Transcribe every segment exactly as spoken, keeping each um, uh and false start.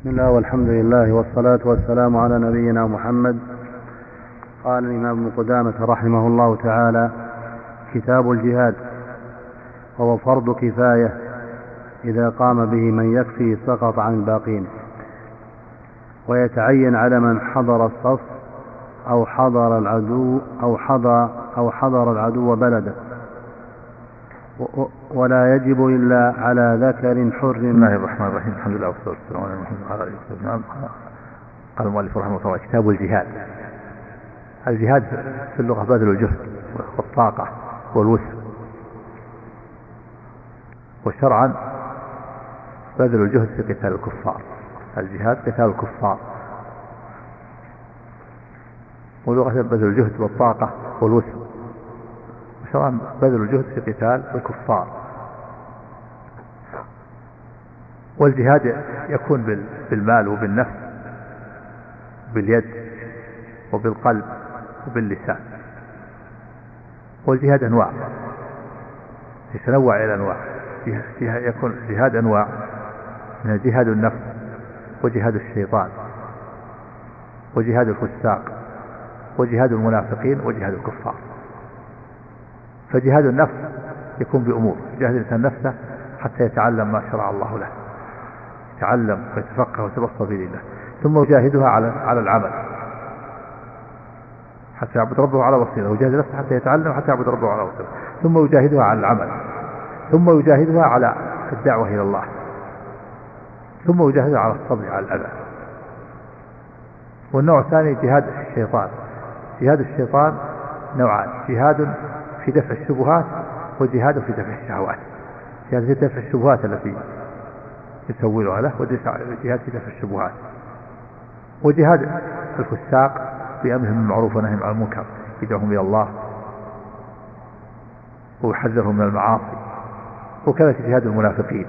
بسم الله والحمد لله والصلاة والسلام على نبينا محمد. قال الإمام ابن قدامة رحمه الله تعالى: كتاب الجهاد، وهو فرض كفاية، إذا قام به من يكفي سقط عن الباقين، ويتعين على من حضر الصف أو حضر العدو أو حضر أو حضر العدو بلده، ولا يجب إلا على ذكر حر. بسم الله الرحمن الرحيم. الحمد لله والصلاة والسلام على محمد وعلى آله وصحبه. قال المؤلف رحمه الله: كتاب الجهاد. الجهاد في اللغة بذل الجهد والطاقة والوسع، وشرعا بذل الجهد في قتال الكفار. الجهاد قتال الكفار، ولغة بذل الجهد والطاقة والوسع، وشرعا بذل الجهد في قتال الكفار. والجهاد يكون بالمال وبالنفس، باليد وبالقلب وباللسان. والجهاد أنواع، يتنوع إلى أنواع. فيها يكون جهاد أنواع، من جهاد النفس، وجهاد الشيطان، وجهاد الفساق، وجهاد المنافقين، وجهاد الكفار. فجهاد النفس يكون بأمور: يجاهد الإنسان نفسه حتى يتعلم ما شرع الله له، يتعلم ويتفقه ويتبصر في دينه، ثم يجاهدها على على العمل حتى يعبد ربه على بصيرة، ويجاهد نفسه حتى يتعلم حتى يعبد ربه على بصيرة، ثم يجاهدها على العمل، ثم يجاهدها على الدعوة إلى الله، ثم يجاهدها على الصبر على الأذى. والنوع الثاني جهاد الشيطان. جهاد الشيطان نوعان: جهاد في دفع الشبهات، وجهاد في دفع الشهوات. جهاد في دفع الشبهات التي يسولها له، وجهاد في دفع الشبهات. وجهاد الفساق بأمرهم بالمعروف ونهيهم عن المنكر، يدعوهم إلى الله ويحذرهم من المعاصي. وكذلك جهاد المنافقين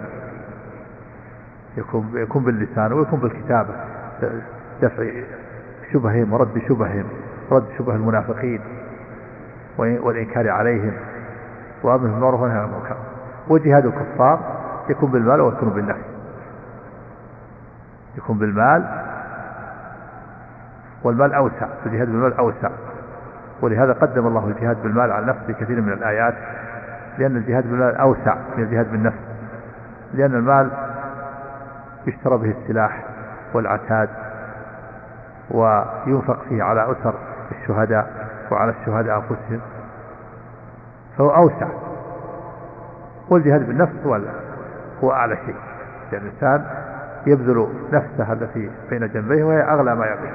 يكون يكون باللسان ويكون بالكتابة، دفع شبههم ورد شبههم، رد شبه المنافقين والإنكار عليهم، وأمرهم بالمعروف ونهيهم عن المنكر. وجهاد الكفار يكون بالمال ويكون بالنفس. يكون بالمال، والمال أوسع، الجهاد بالمال أوسع، ولهذا قدم الله الجهاد بالمال على النفس في كثير من الآيات، لأن الجهاد بالمال أوسع من الجهاد بالنفس، لأن المال يشترى به السلاح والعتاد، وينفق فيه على أسر الشهداء وعلى الشهداء أنفسهم، فهو أوسع. والجهاد بالنفس هو هو أعلى شيء، لأن يعني الإنسان يبذل نفسه التي بين جنبيه، وهي أغلى ما يملك.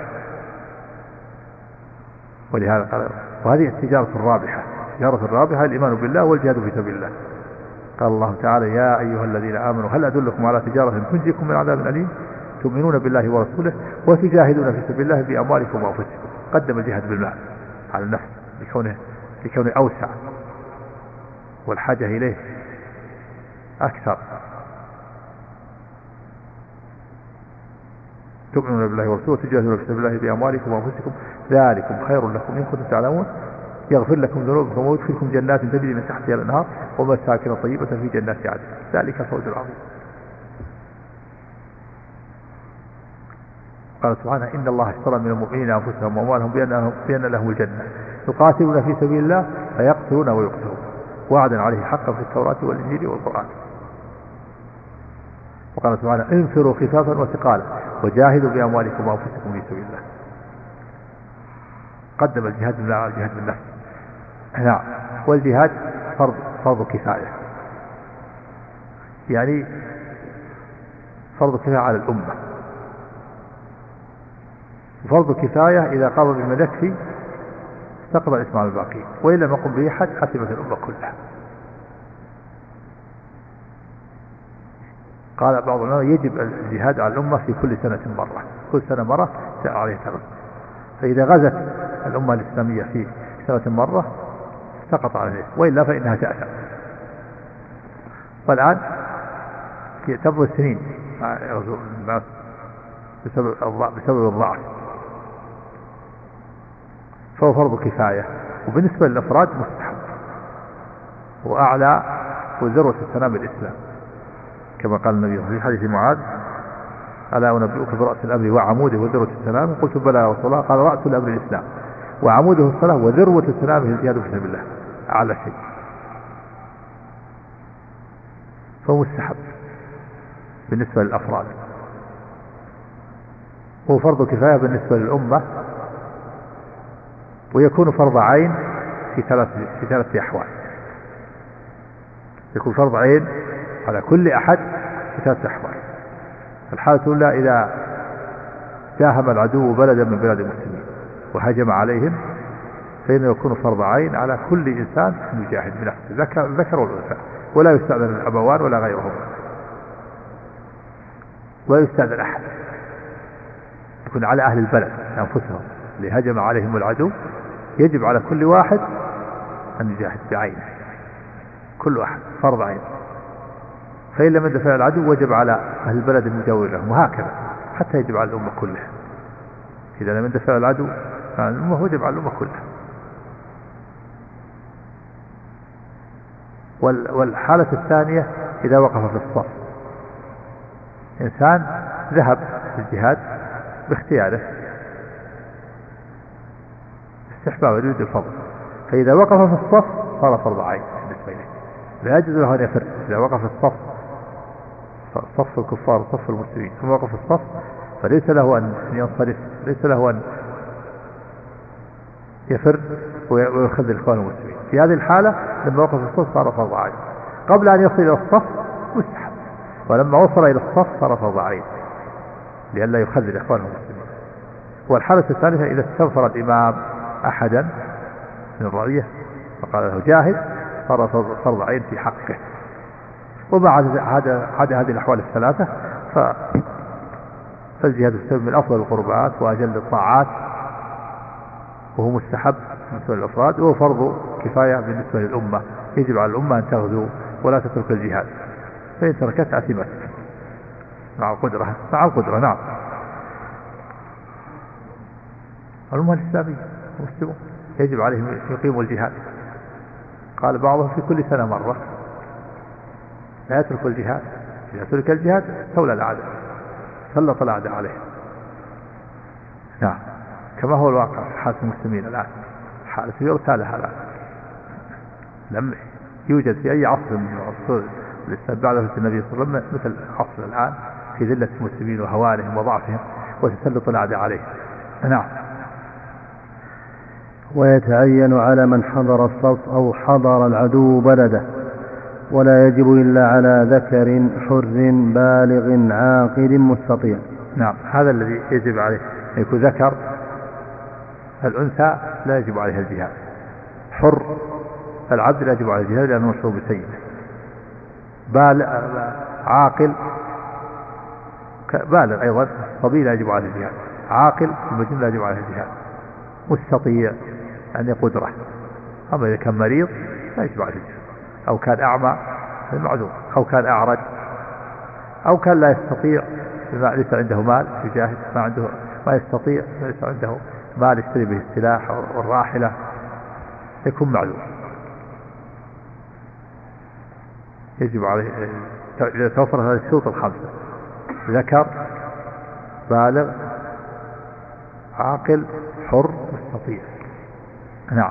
ولهذا قال: وهذه التجارة الرابحة. التجارة الرابحة الإيمان بالله والجهاد في سبيل الله. قال الله تعالى: يا أيها الذين آمنوا هل أدلكم على تجارة تنجيكم من عذاب أليم تؤمنون بالله ورسوله وتجاهدون في سبيل الله بأموالكم وأنفسكم. قدم الجهاد بالمال على النفس لكونه لكونه أوسع، والحاجة إليه أكثر. تؤمنون بالله ورسوله وتجاهدون في سبيل الله بأموالكم وأنفسكم ذلكم خير لكم إن كنتم تعلمون يغفر لكم ذنوبكم ويدخلكم جنات تجري من تحتها الأنهار ومساكن طيبة في جنات عدن ذلك الفوز العظيم. قال سبحانه: إن الله اشترى من المؤمنين أنفسهم وأموالهم بأن لهم الجنة يقاتلون في سبيل الله فيقتلون ويقتلون وعدا عليه حقا في التوراة والإنجيل والقرآن. وقال سبحانه: انفروا خفافا وثقالا وجاهدوا بأموالكم وأنفسكم في سبيل الله. قدم الجهاد بالله على الجهاد بالنفس. نعم. والجهاد فرض فرض كفاية، يعني فرض كفاية على الأمة. فرض كفاية إذا قام بمن يكفي سقط الإثم على الباقين، وإن لم يقم به أحد أثمت الأمة كلها. قال بعض العلماء: يجب الجهاد على الأمة في كل سنة مرة، كل سنة مرة جاء عليه تغز. فإذا غزت الأمة الإسلامية في سنة مرة سقط عليه، وإلا فإنها تأثم. والآن تمر السنين بسبب بسبب الضعف، فهو فرض كفاية. وبالنسبة للأفراد مستحب، وأعلى وذروة سنام الإسلام، كما قال النبي في حديث معاذ: ألا أنبئك برأس الأمر وعموده وذروة السلام؟ قلت بلى يا رسول الله. قال رأس الأمر الإسلام وعموده الصلاة وذروة السلام الجهاد في سبيل الله، أعلى شيء. فهو مستحب بالنسبة للأفراد، هو فرض كفاية بالنسبة للأمة، ويكون فرض عين في ثلاث في ثلاث أحوال. يكون فرض عين على كل أحد في ثلاث أحوال. الحالة الأولى إذا داهم العدو بلدا من بلاد المسلمين وهجم عليهم، فإنه يكون فرض عين على كل إنسان أن يجاهد بنفسه، ذكر ذكر والأنثى، ولا يستأذن الأبوان ولا غيرهم، ولا يستأذن أحد. يكون على أهل البلد أنفسهم اللي هجم عليهم العدو، يجب على كل واحد أن يجاهد بعينه، كل واحد فرض عين. فإن لم يدفع العدو وجب على أهل البلد المجاور لهم، وهكذا حتى يجب على الأمة كلها. إذا لم يدفع العدو الأمة وجب على الأمة كلها. والحالة الثانية إذا وقف في الصف، إنسان ذهب في الجهاد باختياره استحباب يريد الفضل، فإذا وقف في الصف صار فرض عين بالنسبة إليه، لا يجوز له أن يفر. إذا وقف في الصف، صف الكفار وصف المسلمين، ثم وقف في الصف، فليس له أن ينصرف، ليس له أن يفر ويخذل إخوان المسلمين. في هذه الحالة لما وقف في الصف صار فرض عين. قبل أن يصل إلى الصف مستحب، ولما وصل إلى الصف صار فرض عين لئلا يخذل إخوان المسلمين. والحالة الثالثة إذا استنفر الإمام أحدا من الرعية فقال له جاهد، صار فرض عين في حقه. ومع هذا هذه الأحوال الثلاثة فالجهاد في سبيل من أفضل القربات وأجل الطاعات، وهو مستحب بالنسبة للأفراد، وهو فرض كفاية بالنسبة للأمة. يجب على الأمة أن تغزو ولا تترك الجهاد، فإن تركت أثمت مع القدرة مع القدرة نعم. الأمة الإسلامية المسلمون يجب عليهم يقيموا الجهاد. قال بعضهم في كل سنة مرة، لا يترك الجهاد. إذا ترك الجهاد تولى الأعداء، سلط الأعداء عليه. نعم، كما هو الواقع في حالة المسلمين الآن، حالة يرتالها الآن. لم يوجد في أي عصر من عصور الإسلام بعد وفاة النبي صلى الله عليه وسلم مثل عصر الآن في ذلة المسلمين وهوانهم وضعفهم وتسلط الأعداء عليه. نعم. ويتعين على من حضر الصف أو حضر العدو بلده، ولا يجب إلا على ذكر حر بالغ عاقل مستطيع. نعم، هذا الذي يجب عليه أن يكون ذكر. الأنثى لا يجب عليها الجهاد. حر العبد لا يجب عليه الجهاد لأنه مشروع بسيده. بالغ عاقل بالغ أيضا صبي لا يجب عليه الجهاد. عاقل المجنون لا يجب عليه الجهاد. مستطيع يعني قدرة. أما إذا كان مريض لا يجب عليه الجهاد، أو كان أعمى المعذور، أو كان أعرج، أو كان لا يستطيع ليس عنده مال يجاهد، ما عنده ما يستطيع، ليس عنده مال يشتري به السلاح والراحلة، يكون معذور. يجب عليه إذا توفرت هذه الشروط الخمسة: ذكر بالغ عاقل حر مستطيع. نعم.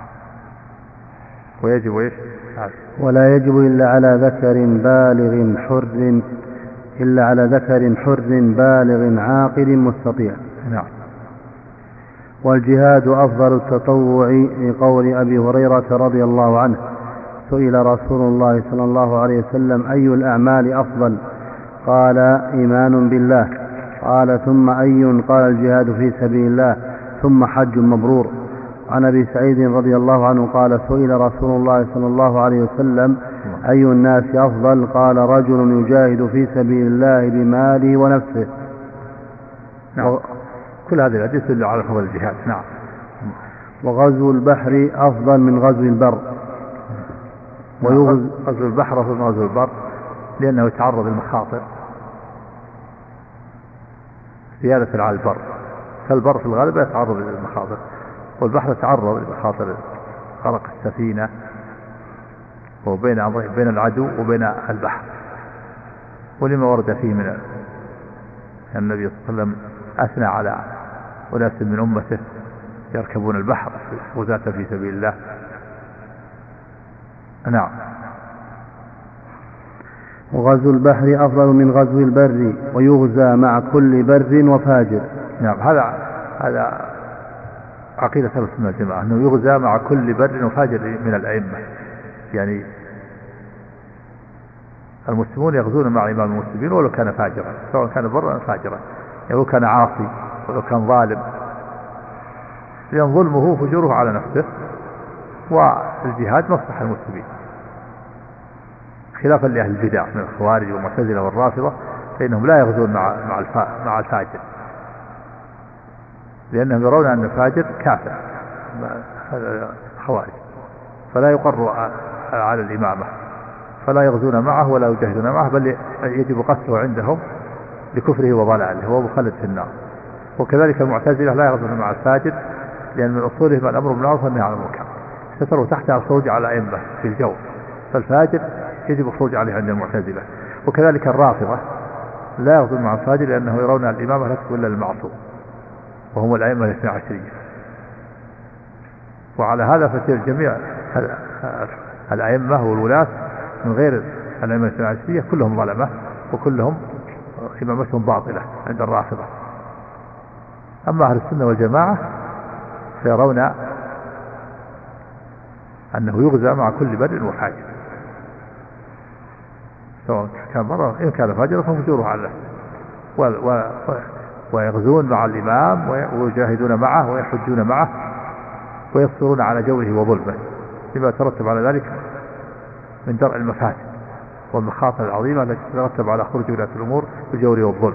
ويجب ايش؟ ولا يجب إلا على ذكر بالغ حر إلا على ذكر حر بالغ عاقل مستطيع. نعم. والجهاد أفضل التطوع لقول أبي هريرة رضي الله عنه: سئل رسول الله صلى الله عليه وسلم: أي الأعمال أفضل؟ قال: إيمان بالله. قال: ثم أي؟ قال: الجهاد في سبيل الله، ثم حج مبرور. عن أبي سعيد رضي الله عنه قال: سئل رسول الله صلى الله عليه وسلم: أي الناس أفضل؟ قال: رجل يجاهد في سبيل الله بماله ونفسه. نعم. كل هذه الحديث تدل على فضل الجهاد. نعم. وغزو البحر أفضل من غزو البر. وغزو البحر أفضل من غزو البر لأنه يتعرض للمخاطر زيادة على البر. فالبر في الغالب يتعرض للمخاطر، والبحر يتعرض لمخاطر غرق السفينة وبين بين العدو وبين البحر، ولما ورد فيه من النبي صلى الله عليه وسلم أثنى على أناس من أمته يركبون البحر غزاة في سبيل الله. نعم. وغزو البحر أفضل من غزو البر ويغزى مع كل بر وفاجر. نعم. هذا هذا عقيدة أهل السنة والجماعة أنه يغزى مع كل بر وفاجر من الأئمة. يعني المسلمون يغزون مع إمام المسلمين ولو كان فاجرا، سواء كان برا أو فاجرا، يعني ولو كان عاصي ولو كان ظالم، لأن ظلمه فجوره على نفسه، والجهاد مصلحة المسلمين، خلافا لأهل البدع من الخوارج والمعتزلة والرافضة، فإنهم لا يغزون مع مع الفاجر، لأنهم يرون أن الفاجر كافر، هذا خوارج، فلا يقر على الإمامة، فلا يغزون معه ولا يجاهدون معه، بل يجب قتله عندهم لكفره وضلاله، هو مخلد في النار. وكذلك المعتزلة لا يغزون مع الفاجر، لأن من أصولهم الأمر بالمعروف والنهي عن المنكر، ستروا تحتها الخروج على أئمة في الجو، فالفاجر يجب الخروج عليه عند المعتزلة. وكذلك الرافضة لا يغزون مع الفاجر، لأنه يرون الإمامة لا تكون إلا للمعصوم، وهم الأئمة الاثنى عشرية. وعلى هذا فسير جميع الأئمة والولاة من غير الأئمة الاثنى عشرية كلهم ظلمة، وكلهم إمامتهم باطلة عند الرافضة. أما أهل السنة والجماعة فيرون أنه يغزى مع كل بر وفاجر، سواء كان برا إن كان فاجرا ففجوره على نفسه، ويغزون مع الإمام ويجاهدون معه ويحجون معه ويصبرون على جوره وظلمه، لما ترتب على ذلك من درء المفاسد والمخاطر العظيمة التي تترتب على خروج ولاة الأمور بالجور والظلم.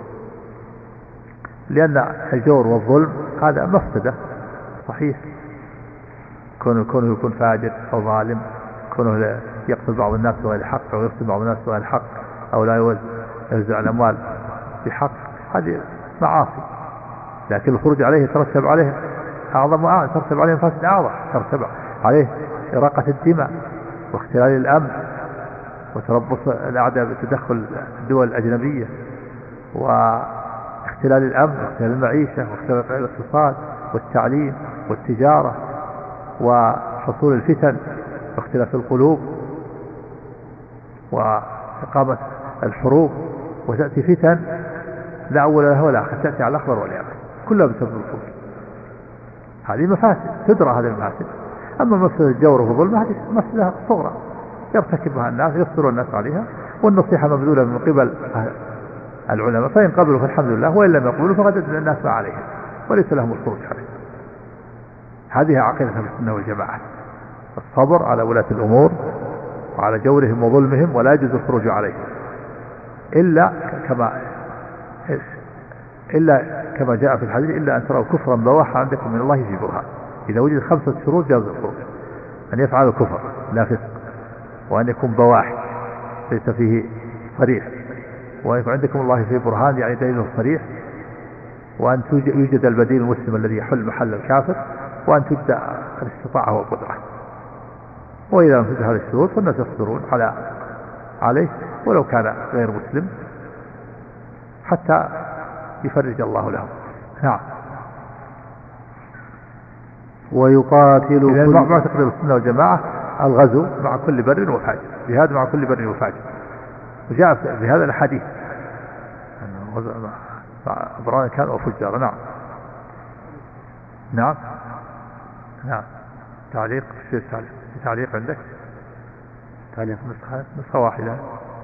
لأن الجور والظلم هذا مفسدة صحيح، كونه كونه يكون فاجر أو ظالم، كونه يقتل بعض الناس بغير حق أو يقتل بعض الناس بغير حق أو لا يوزع الأموال بحق، هذه معاصي. لكن الخروج عليه يترتب عليه أعظم أعظم ترتب عليه مفاسد أعظم، ترتب عليه إراقة الدماء واختلال الأمن وتربص الأعداء بتدخل الدول الأجنبية واختلال الأمن واختلال المعيشة واختلال الاقتصاد والتعليم والتجارة وحصول الفتن واختلاف القلوب وإقامة الحروب، وتأتي فتن لا أول لها ولا آخر، تأتي على الأخضر واليابس كلها بسبب الخروج. هذه مفاسد تدرى هذه المفاسد. أما مفسدة الجور والظلم هذه مفسدة صغرى يرتكبها الناس يصبر الناس عليها، والنصيحة مبذولة من قبل العلماء، فإن قبلوا فالحمد لله، وإن لم يقبلوا فقد الناس ما عليهم وليس لهم الخروج عليه. هذه عقيدة السنة والجماعة، الصبر على ولاة الأمور وعلى جورهم وظلمهم، ولا يجوز الخروج عليهم إلا كما إلا كما جاء في الحديث: إلا أن تروا كفرا بواحا عندكم من الله في برهان. إذا وجد خمسة شروط جاز الخروج: أن يفعل الكفر لا فسق، وأن يكون بواح ليس فيه صريح، وأن يكون عندكم الله في برهان يعني دليل صريح، وأن يوجد البديل المسلم الذي يحل محل الكافر، وأن تبدأ الاستطاعة والقدرة. وإذا لم تجد هذه الشروط فالناس يصبرون على عليه ولو كان غير مسلم حتى يفرج الله له. نعم. ويقاتل إذا ما تقدر السنة والجماعة الغزو مع كل بر وفاجر، جهاد مع كل بر وفاجر، وجاء في هذا الحديث غزو مع أبرار كان وفجار. نعم نعم نعم. تعليق في التعليق تعليق عندك تعليق نسخة نسخة واحدة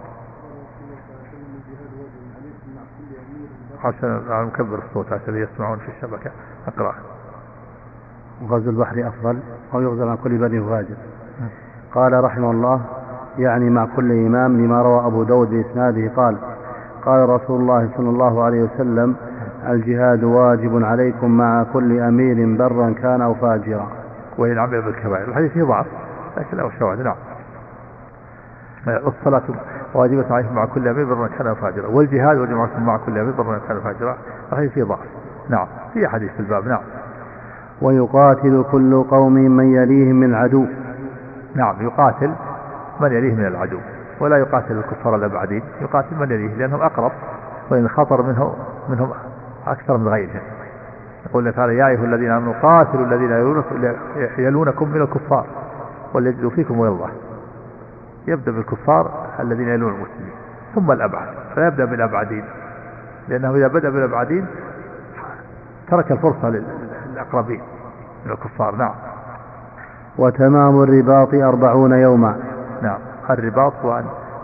عشان نكبر الصوت عشان يسمعون في الشبكة. أقرأ: غزو البحر أفضل أو يغزى مع كل بر وفاجر. قال رحمه الله: يعني مع كل إمام، لما روى أبو داود بإسناده قال: قال رسول الله صلى الله عليه وسلم: الجهاد واجب عليكم مع كل أمير برا كان أو فاجرا. وإن عمل بالكبائر. الحديث فيه ضعف لكن له شواهد. نعم. الصلاة واجبة عليكم مع كل أمير برا كان أو فاجرا، والجهاد واجب عليكم مع كل أمير برا كان أو فاجرا. الحديث فيه ضعف. نعم. في حديث في الباب. نعم. ويقاتل كل قوم من يليهم من عدو. نعم. يقاتل من يليه من العدو، ولا يقاتل الكفار الأبعدين، يقاتل من يليه لأنهم أقرب وإن الخطر منه منهم أكثر من غيرهم. يقول تعالى يا أيها الذين آمنوا قاتلوا الذين يلونكم من الكفار وليجدوا فيكم غلظة. يبدأ بالكفار الذين يلون المسلمين ثم الأبعد، فلا يبدأ بالأبعدين، لأنه إذا بدأ بالأبعدين ترك الفرصة للأقربين من الكفار. نعم. وتمام الرباط أربعون يوما. نعم. الرباط هو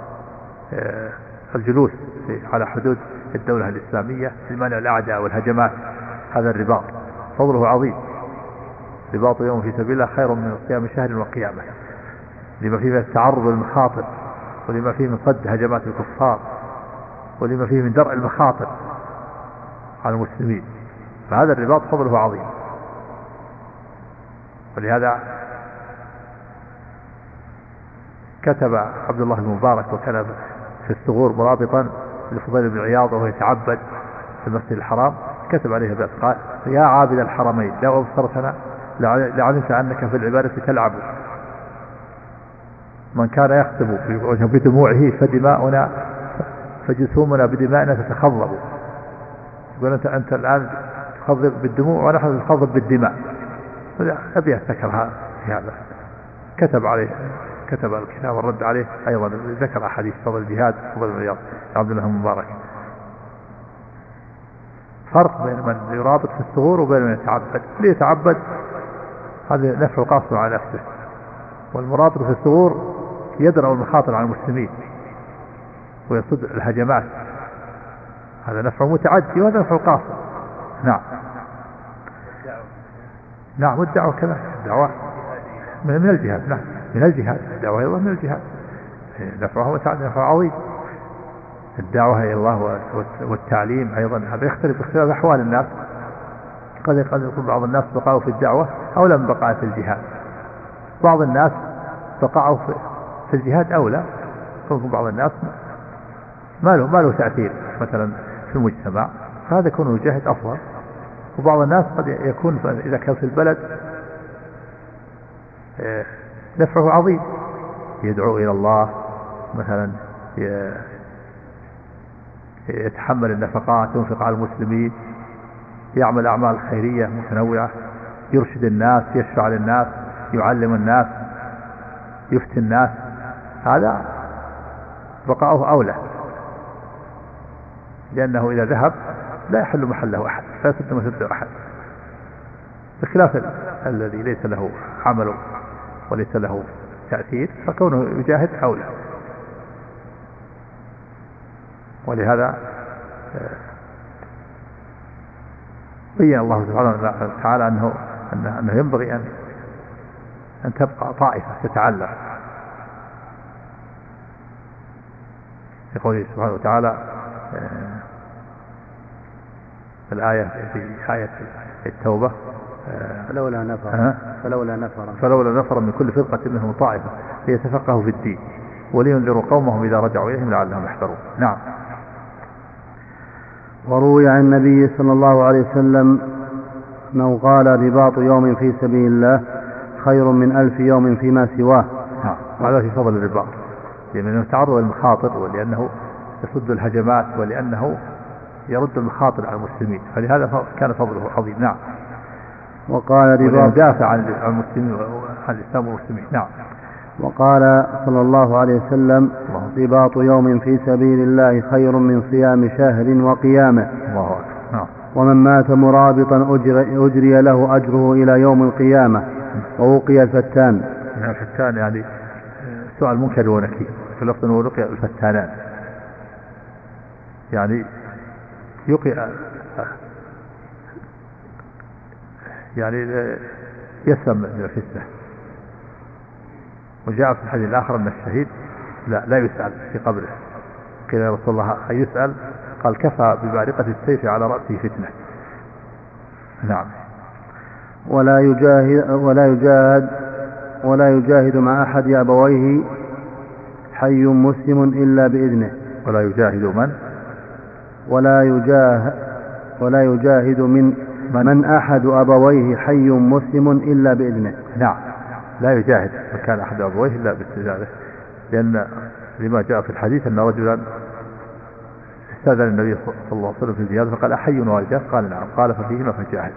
الجلوس على حدود الدولة الإسلامية لمنع الأعداء والهجمات، هذا الرباط فضله عظيم. رباط يوم في سبيل الله خير من صيام شهر وقيامه، لما فيه من التعرض للمخاطر، ولما فيه من صد هجمات الكفار، ولما فيه من درء المخاطر على المسلمين، فهذا الرباط فضله عظيم. ولهذا كتب عبد الله بن مبارك وكان في الثغور مرابطا لفضيل بن عياض وهو يتعبد في المسجد الحرام، كتب عليه بأس قال يا عابد الحرمين لو أبصرتنا لعلمت أنك في العبادة تلعب. من كان يختم بدموعه فدماؤنا فجسومنا بدمائنا تتخضب. يقول أنت, أنت الآن تخضب بالدموع ونحن نتخضب بالدماء. أبي أذكر هذا، كتب عليه كتب الكتاب والرد عليه أيضا، ذكر أحاديث فضل الجهاد فضل الرياض عبد الله المبارك. فرق بين من يرابط في الثغور وبين من يتعبد. ليتعبد هذا نفع قاصر على نفسه، والمرابط في الثغور يدرأ المخاطر على المسلمين ويصد الهجمات، هذا نفع متعدي وهذا نفع قاصر. نعم. نعم. والدعوة كذا، الدعوة من الجهاد. نعم من الجهاد، الدعوة إلى الله من الجهاد، نفعه متعدي نفع عظيم. الدعوة إلى الله والتعليم أيضا هذا يختلف باختلاف أحوال الناس، قد يكون بعض الناس بقاوا في الدعوة أولى من بقاء في الجهاد، بعض الناس بقاوا في الجهاد أولى، يكون بعض الناس ما له ما له تأثير مثلا في المجتمع، فهذا يكون يجاهد أفضل. وبعض الناس قد يكون إذا كان في البلد نفعه عظيم، يدعو إلى الله مثلا، يتحمل النفقات، ينفق على المسلمين، يعمل أعمال خيرية متنوعة، يرشد الناس، يشفع للناس، يعلم الناس، يفتي الناس، هذا بقاؤه أولى، لأنه إذا ذهب لا يحل محله أحد، لا يسد مسده أحد، بخلاف الذي ليس له عمل وليس له تأثير فكونه يجاهد أولى. ولهذا بين الله سبحانه وتعالى أنه, أنه ينبغي أن, أن تبقى طائفة تتعلم. يقول سبحانه وتعالى الآية في آية التوبة فلولا نفر فلولا نفر فلولا نفر من كل فرقة منهم طائفة ليتفقهوا في الدين ولينذروا قومهم إذا رجعوا إليهم لعلهم يحذرون. نعم. وروي عن النبي صلى الله عليه وسلم أنه قال رباط يوم في سبيل الله خير من ألف يوم فيما سواه. نعم. وهذا في فضل الرباط، لأنه يتعرض للمخاطر، ولأنه يصد الهجمات، ولأنه يرد المخاطر على المسلمين، فلهذا كان فضله عظيم. نعم. وقال رباط دافع عن المسلمين عن الإسلام والمسلمين. نعم. وقال صلى الله عليه وسلم رباط يوم في سبيل الله خير من صيام شهر وقيامه. الله أكبر. نعم. ومن مات مرابطا أجري, أجري له أجره إلى يوم القيامة ووقي الفتان. الفتان يعني سؤال منكر ونكير، في لفظ ولقي الفتانان، يعني يقي يعني يسلم من الفتنة. وجاء في الحديث الآخر أن الشهيد لا, لا يسأل في قبره. قيل يا رسول الله أن يسأل؟ قال كفى ببارقة السيف على رأسه فتنة. نعم. ولا يجاهد ولا يجاهد ولا يجاهد مع أحد أبويه حي مسلم إلا بإذنه. ولا يجاهد من ولا يجاهد ولا يجاهد من من أحد أبويه حي مسلم إلا بإذنه. نعم. لا يجاهد من كان أحد أبويه إلا باستئذانه، لأن لما جاء في الحديث أن رجلا استأذن النبي صلى الله عليه وسلم في الجهاد فقال أحي والداه؟ قال نعم. قال ففيهما فجاهد.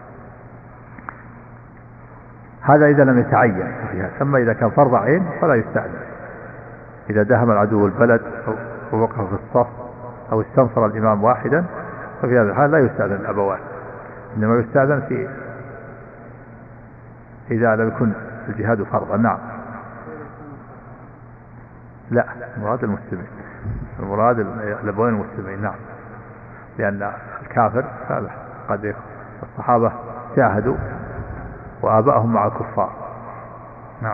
هذا إذا لم يتعين. ثم إذا كان فرض عين فلا يستأذن. إذا دهم العدو البلد أو وقف في الصف أو استنصر الإمام واحدا ففي هذا الحال لا يستأذن الأبوان، إنما يستأذن في إذا لم يكن الجهاد فرضا. نعم. لا، المراد المسلمين، المراد الأبوين المسلمين. نعم، لأن الكافر قد الصحابة جاهدوا وآبائهم مع الكفار. نعم.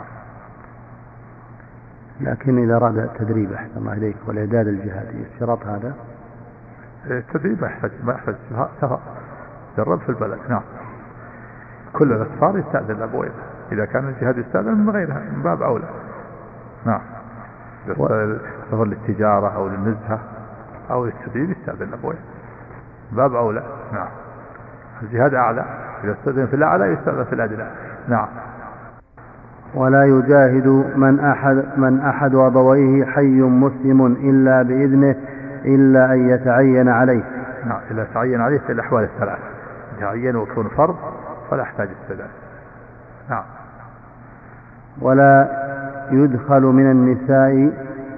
لكن إذا أراد التدريب أحسن الله إليك والإعداد الجهادي الشرط هذا التدريب ما يحتاج ما يحتاج سفر، جرب في البلد. نعم. كل الأسفار يستأذن الأبوين، إذا كان الجهاد يستأذن من غيرها من باب أولى. نعم. سفر للتجارة أو للنزهة أو للتدريب يستأذن الأبوين باب أولى. نعم. الجهاد أعلى، إذا استأذن في الأعلى يستأذن في الأدنى. نعم. ولا يجاهد من أحد من أحد أبويه حي مسلم إلا بإذنه إلا أن يتعين عليه. نعم. إذا تعين عليه في الأحوال الثلاث، يتعين ويكون فرض فلا يحتاج استئذان. نعم. ولا يدخل من النساء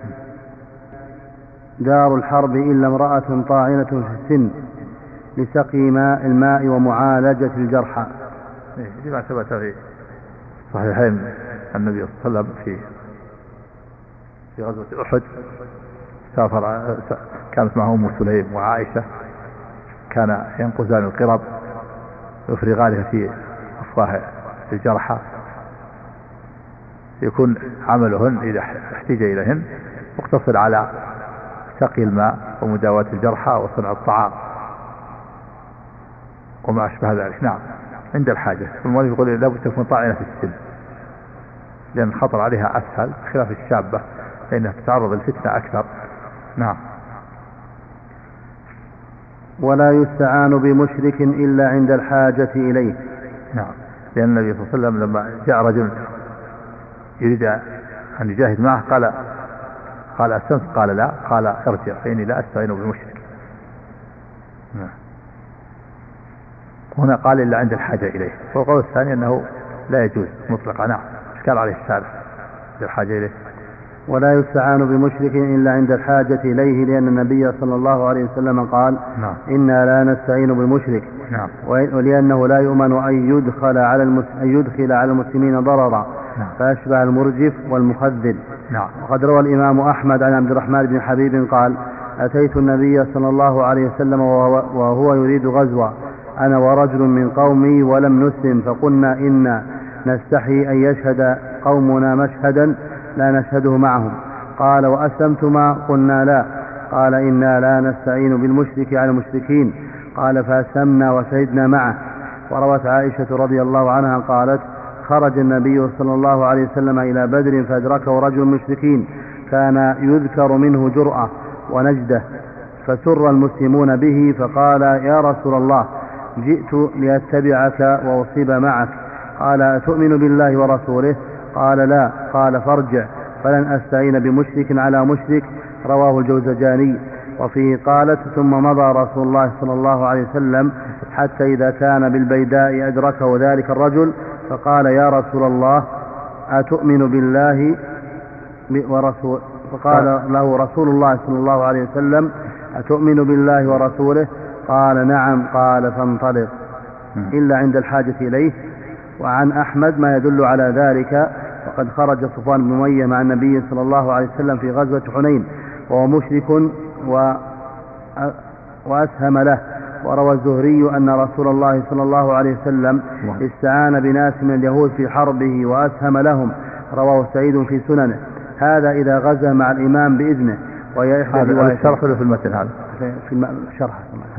دار الحرب إلا امرأة طاعنة في السن لسقي ماء الماء ومعالجة الجرحى. لما ثبت في صحيحين النبي صلى الله عليه وسلم في في غزوة أحد سافر، كانت معه أم سليم وعائشة، كان ينقذان القرب ويفرغانها في أفواه الجرحى، يكون عملهن إذا احتاج إليهن مقتصر على سقي الماء ومداواة الجرحى وصنع الطعام وما أشبه ذلك. نعم. عند الحاجة. المؤلف يقول لا بد تكون طاعنة في السن، لأن الخطر عليها أسهل خلاف الشابة لأنها تتعرض للفتنة أكثر. نعم. ولا يستعان بمشرك إلا عند الحاجة إليه. نعم. لأن النبي صلى الله عليه وسلم لما جاء رجل يريد أن يجاهد معه قال قال أستنصر؟ قال لا. قال ارجع فإني لا أستعين بمشرك. نعم. هنا قال إلا عند الحاجة إليه، والقول الثاني أنه لا يجوز مطلقا. نعم. اشكال عليه الشارع عند الحاجة إليه. ولا يستعان بمشرك إلا عند الحاجة إليه، لأن النبي صلى الله عليه وسلم قال نعم. إنا لا نستعين بمشرك. نعم. ولأنه لا يؤمن أن يدخل على المس... أن يدخل على المسلمين ضررا. نعم. فأشبه المرجف والمخذل. نعم. وقد روى الإمام أحمد عن عبد الرحمن بن حبيب قال أتيت النبي صلى الله عليه وسلم وهو, وهو يريد غزوة أنا ورجل من قومي ولم نسلم، فقلنا إنا نستحي أن يشهد قومنا مشهدا لا نشهده معهم. قال وأسلمتما؟ قلنا لا. قال إنا لا نستعين بالمشرك على المشركين. قال فأسلمنا وشهدنا معه. وروت عائشة رضي الله عنها قالت خرج النبي صلى الله عليه وسلم إلى بدر فأدركه رجل مشركين كان يذكر منه جرأة ونجدة، فسر المسلمون به، فقال يا رسول الله جئت لأتبعك وأصيب معك. قال أتؤمن بالله ورسوله؟ قال لا. قال فارجع فلن أستعين بمشرك على مشرك. رواه الجوزجاني. وفيه قالت ثم مضى رسول الله صلى الله عليه وسلم حتى إذا كان بالبيداء أدركه ذلك الرجل فقال يا رسول الله أتؤمن بالله ورسوله؟ فقال له رسول الله صلى الله عليه وسلم أتؤمن بالله ورسوله؟ قال نعم. قال فانطلق إلا عند الحاجة إليه. وعن أحمد ما يدل على ذلك، وقد خرج صفوان بن أمية مع النبي صلى الله عليه وسلم في غزوة حنين وهو مشرك و... وأسهم له. وروى الزهري أن رسول الله صلى الله عليه وسلم استعان بناس من اليهود في حربه وأسهم لهم. رواه سعيد في سننه. هذا إذا غزا مع الإمام بإذنه. وهي إحدى روايات الشرح في المتن هذا في الشرح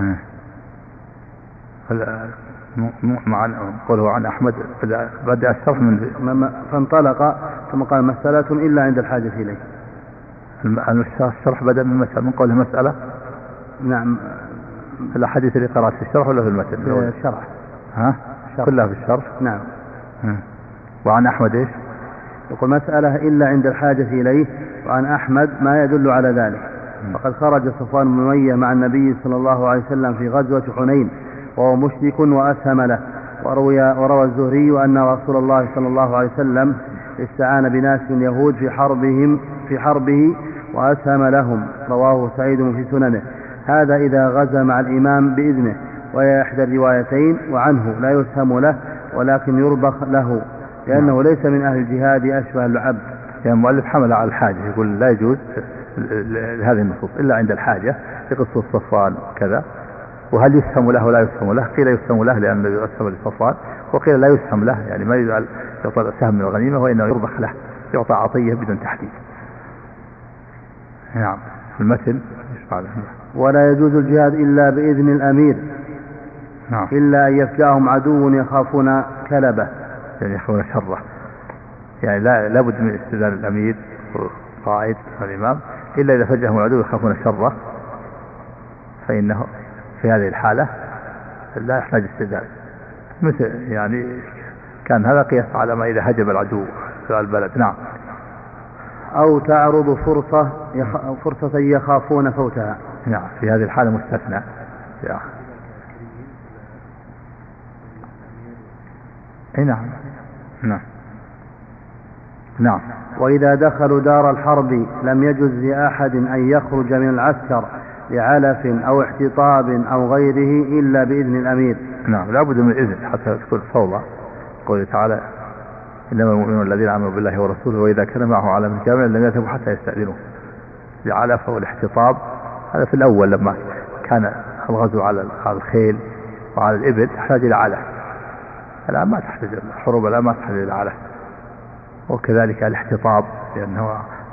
مع قوله عن أحمد بدأ الشرح من فانطلق ثم قال مسألة إلا عند الحاجة إليه. الشرح بدأ من مسألة من قوله مسألة. نعم. الأحاديث اللي قرأت في الشرح ولا في المتن؟ في الشرح. ها شرح. كلها في الشرح. نعم. وعن أحمد إيش؟ يقول مسألة إلا عند الحاجة إليه. وعن أحمد ما يدل على ذلك. فقد خرج صفوان بن أمية مع النبي صلى الله عليه وسلم في غزوة حنين وهو مشرك وأسهم له. وروي وروى الزهري أن رسول الله صلى الله عليه وسلم استعان بناس من يهود في حربهم في حربه وأسهم لهم. رواه سعيد في سننه. هذا إذا غزا مع الإمام بإذنه، وهي إحدى الروايتين. وعنه لا يسهم له ولكن يربخ له، لأنه ليس من أهل الجهاد أشبه العبد. يعني المؤلف حمل على الحاجة، يقول لا يجوز هذه النصوص إلا عند الحاجة في قصة صفوان وكذا. وهل يسهم له ولا يسهم له؟ قيل يسهم له لأن النبي أسهم لصفوان، وقيل لا يسهم له يعني ما يجعل يعطى سهم من الغنيمة، وإنه يربخ له، يعطى عطية بدون تحديد. نعم. المثل ولا يجوز الجهاد إلا بإذن الأمير. نعم. إلا أن يفجأهم عدو يخافون كلبه، يعني يخافون شره، يعني لا لابد من استئذان الأمير والقائد والإمام، إلا إذا فجأهم العدو يخافون شره، فإنه في هذه الحالة لا يحتاج استئذان. مثل يعني كان هذا قياس على ما إذا هجم العدو في البلد. نعم. أو تعرض فرصة يخ... فرصة يخافون فوتها. نعم. في هذه الحالة مستثنى. يا نعم. نعم. نعم. وإذا دخلوا دار الحرب لم يجوز لأحد أن يخرج من العسكر لعلف أو احتطاب أو غيره إلا بإذن الأمير. نعم. لا بد من إذن حتى تكون فوضى. قوله تعالى إنما المؤمنون الذين آمنوا بالله ورسوله وإذا كان معه على من كامل لم يذهبوا حتى يستأذنوا. لعلف أو الاحتطاب هذا في الأول لما كان الغزو على الخيل وعلى الإبل تحتاج إلى علف. الآن ما تحتاج، الحروب الآن ما تحتاج إلى علف. وكذلك الاحتطاب لأنه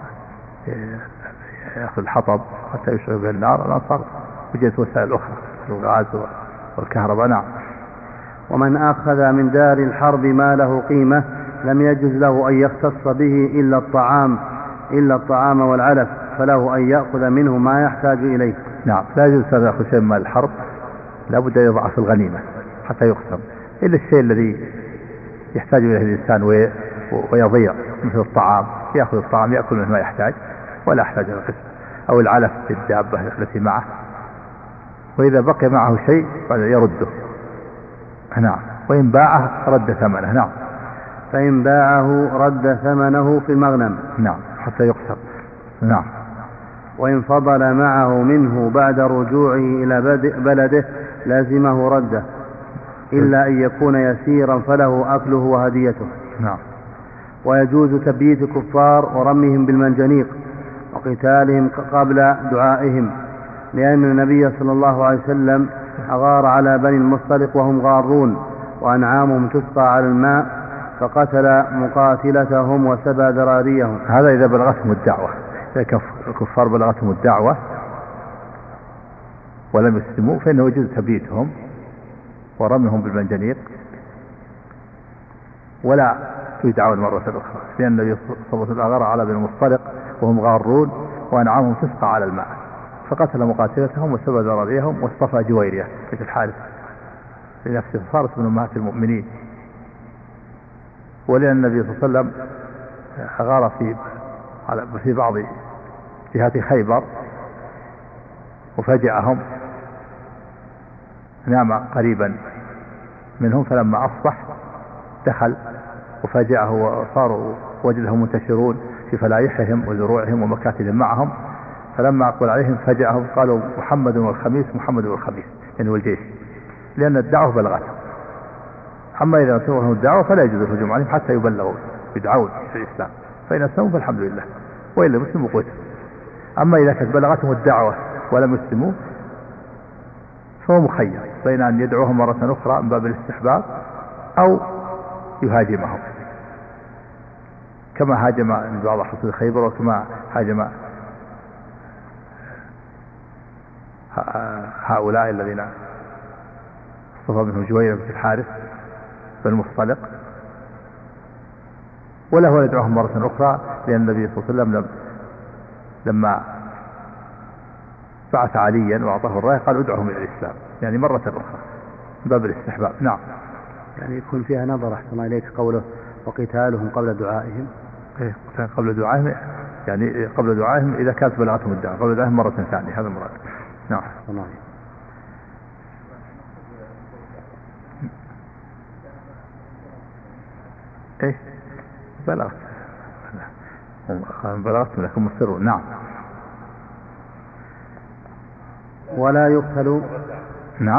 يأخذ الحطب حتى يشعر به النار. الآن صار وجدت وسائل أخرى الغاز والكهرباء. نعم. ومن أخذ من دار الحرب ما له قيمة لم يجوز له أن يختص به إلا الطعام إلا الطعام والعلف، فله أن يأخذ منه ما يحتاج إليه. نعم. لا يجوز أن يأخذ شيء من الحرب، لا بد أن يضع في الغنيمة حتى يقسم، إلا الشيء الذي يحتاج إليه الإنسان ويضيع مثل الطعام، يأخذ الطعام يأكل منه ما يحتاج ولا يحتاج إلى القسم، أو العلف للدابة التي معه. وإذا بقي معه شيء يرده. نعم. وإن باعه رد ثمنه. نعم. فإن باعه رد ثمنه في المغنم. نعم. حتى يقسم. نعم. وإن فضل معه منه بعد رجوعه إلى بلده لازمه رده، إلا أن يكون يسيرا فله أكله وهديته. نعم. ويجوز تبييت الكفار ورميهم بالمنجنيق وقتالهم قبل دعائهم، لأن النبي صلى الله عليه وسلم أغار على بني المصطلق وهم غارون وأنعامهم تسقى على الماء، فقتل مقاتلتهم وسبى ذراريهم. هذا إذا بلغتهم الدعوة، إذا الكفار بلغتهم الدعوة ولم يسلموا فإنه يجوز تبييتهم ورميهم بالمنجنيق ولا يدعون مرة أخرى، لأن النبي صلى الله عليه وسلم أغار على بني المصطلق وهم غارون وأنعامهم تسقى على الماء، فقتل مقاتلتهم وسبى ذراريهم واصطفى جويرية بنت الحارث لنفسه، صارت من أمهات المؤمنين. ولأن النبي صلى الله عليه وسلم أغار في في بعض جهات خيبر وفجأهم، نام قريبا منهم، فلما أصبح دخل وفجأه وصاروا وجدهم منتشرون في فلايحهم وزروعهم ومكاتبهم معهم، فلما أقبل عليهم فجأهم قالوا محمد والخميس محمد والخميس يعني والجيش، لأن الدعوة بلغتهم. أما إذا سوهم الدعوة فلا يجوز الهجوم عليهم حتى يبلغوا يدعون في الإسلام، فإن أسلموا فالحمد لله، وإلا مسلموا قتل. أما إذا كانت بلغتهم الدعوة ولم يسلموا فهو مخير بين أن يدعوهم مرة أخرى من باب الاستحباب أو يهاجمهم، كما هاجم من بعض حصول خيبر وكما هاجم هؤلاء الذين اصطفى منهم جويرية بنت الحارث بن المصطلق. وله يدعوهم مرة أخرى، لأن النبي صلى الله عليه وسلم لما بعث عليا وأعطاه الراية قال ادعوهم إلى الإسلام، يعني مرة أخرى باب الاستحباب. نعم. يعني يكون فيها نظر أحسن إليك قوله وقتالهم قبل دعائهم. إيه قبل دعائهم يعني قبل دعائهم إذا كانت بلغتهم الدعوة قبل دعائهم مرة ثانية، هذا المراد. نعم. الله. إيه بلغت بلغت لكن مصرون. نعم. ولا يقتل. نعم.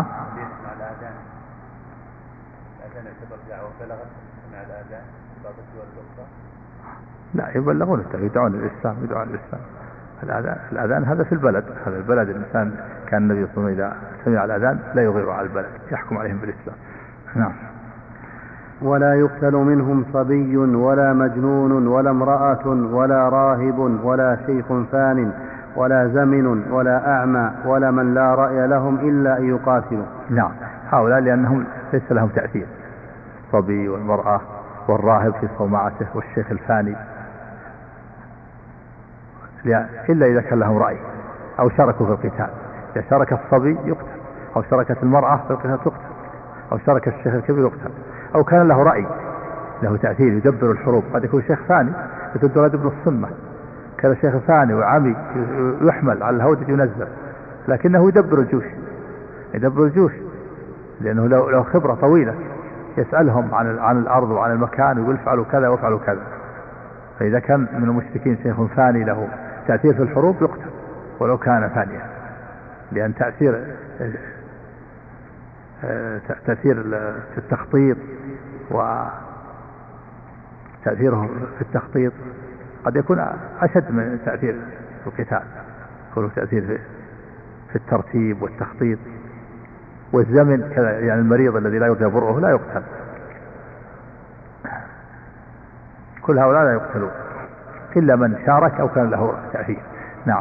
لا يبلغون يدعون الإسلام يدعون الإسلام. الأذان الأذان هذا في البلد، هذا البلد الإنسان كان النبي صلى الله عليه وسلم إذا سمع الأذان لا يغير على البلد، يحكم عليهم بالإسلام. نعم. ولا يقتل منهم صبي ولا مجنون ولا امرأة ولا راهب ولا شيخ فان ولا زمن ولا أعمى ولا من لا رأي لهم إلا أن يقاتلوا. نعم. هؤلاء لأنهم ليس لهم تأثير، الصبي والمرأة والراهب في صومعته والشيخ الفاني، إلا إذا كان لهم رأي أو شاركوا في القتال. إذا شارك الصبي يقتل، أو شاركت المرأة في القتال تقتل، أو شارك الشيخ الكبير يقتل، أو كان له رأي له تأثير يدبر الحروب. قد يكون شيخ ثاني يتد رد ابن الصمة، كان شيخ ثاني وعمي يحمل على الهودج ينزل، لكنه يدبر الجيوش يدبر الجيوش لأنه له خبرة طويلة، يسألهم عن عن الأرض وعن المكان ويقول افعلوا كذا وافعلوا كذا. فإذا كان من المشركين شيخ ثاني له تأثير في الحروب يقتل ولو كان ثانيا، لأن تأثير تأثير في التخطيط وتأثيرهم في التخطيط قد يكون أشد من تأثير في القتال، يكون تأثير في الترتيب والتخطيط والزمن كذا. يعني المريض الذي لا يرجى برؤه لا يقتل، كل هؤلاء لا يقتلون إلا من شارك أو كان له تأثير. نعم.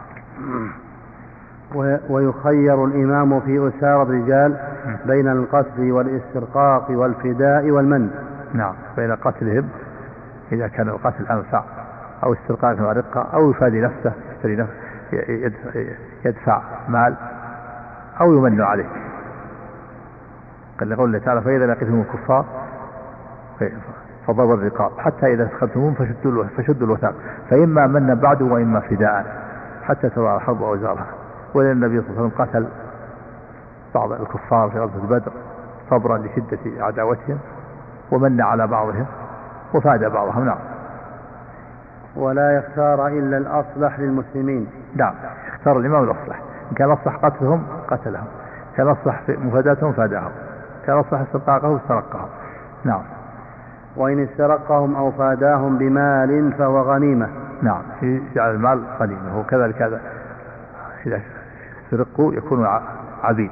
ويخير الإمام في أسار الرجال بين القتل والاسترقاق والفداء والمن. نعم. بين قتلهم إذا كان القتل أنفع، أو استرقاق ورقة، أو يفادي نفسه يشتري نفسه يدفع مال، أو يمن عليه. قال لقول الله تعالى فإذا لقيتم الكفار فضربوا الرقاب حتى إذا أثخنتموهم فشدوا فشدوا الوثاق فإما من بعد وإما فداء حتى تضع الحرب أوزارها. ولأن النبي صلى الله عليه وسلم قتل بعض الكفار في غزوة بدر صبرا لشدة عداوتهم، ومن على بعضهم وفاد بعضهم. نعم. ولا يختار إلا الأصلح للمسلمين. نعم. اختار الإمام الأصلح، إن كان أصلح قتلهم قتلهم، كان أصلح مفاداتهم فاداهم، كان أصلح استرقاقهم استرقهم. نعم. وإن استرقهم أو فاداهم بمال فهو غنيمة. نعم. في جعل المال غنيمة، وكذلك هذا إذا استرقوا يكونوا عبيد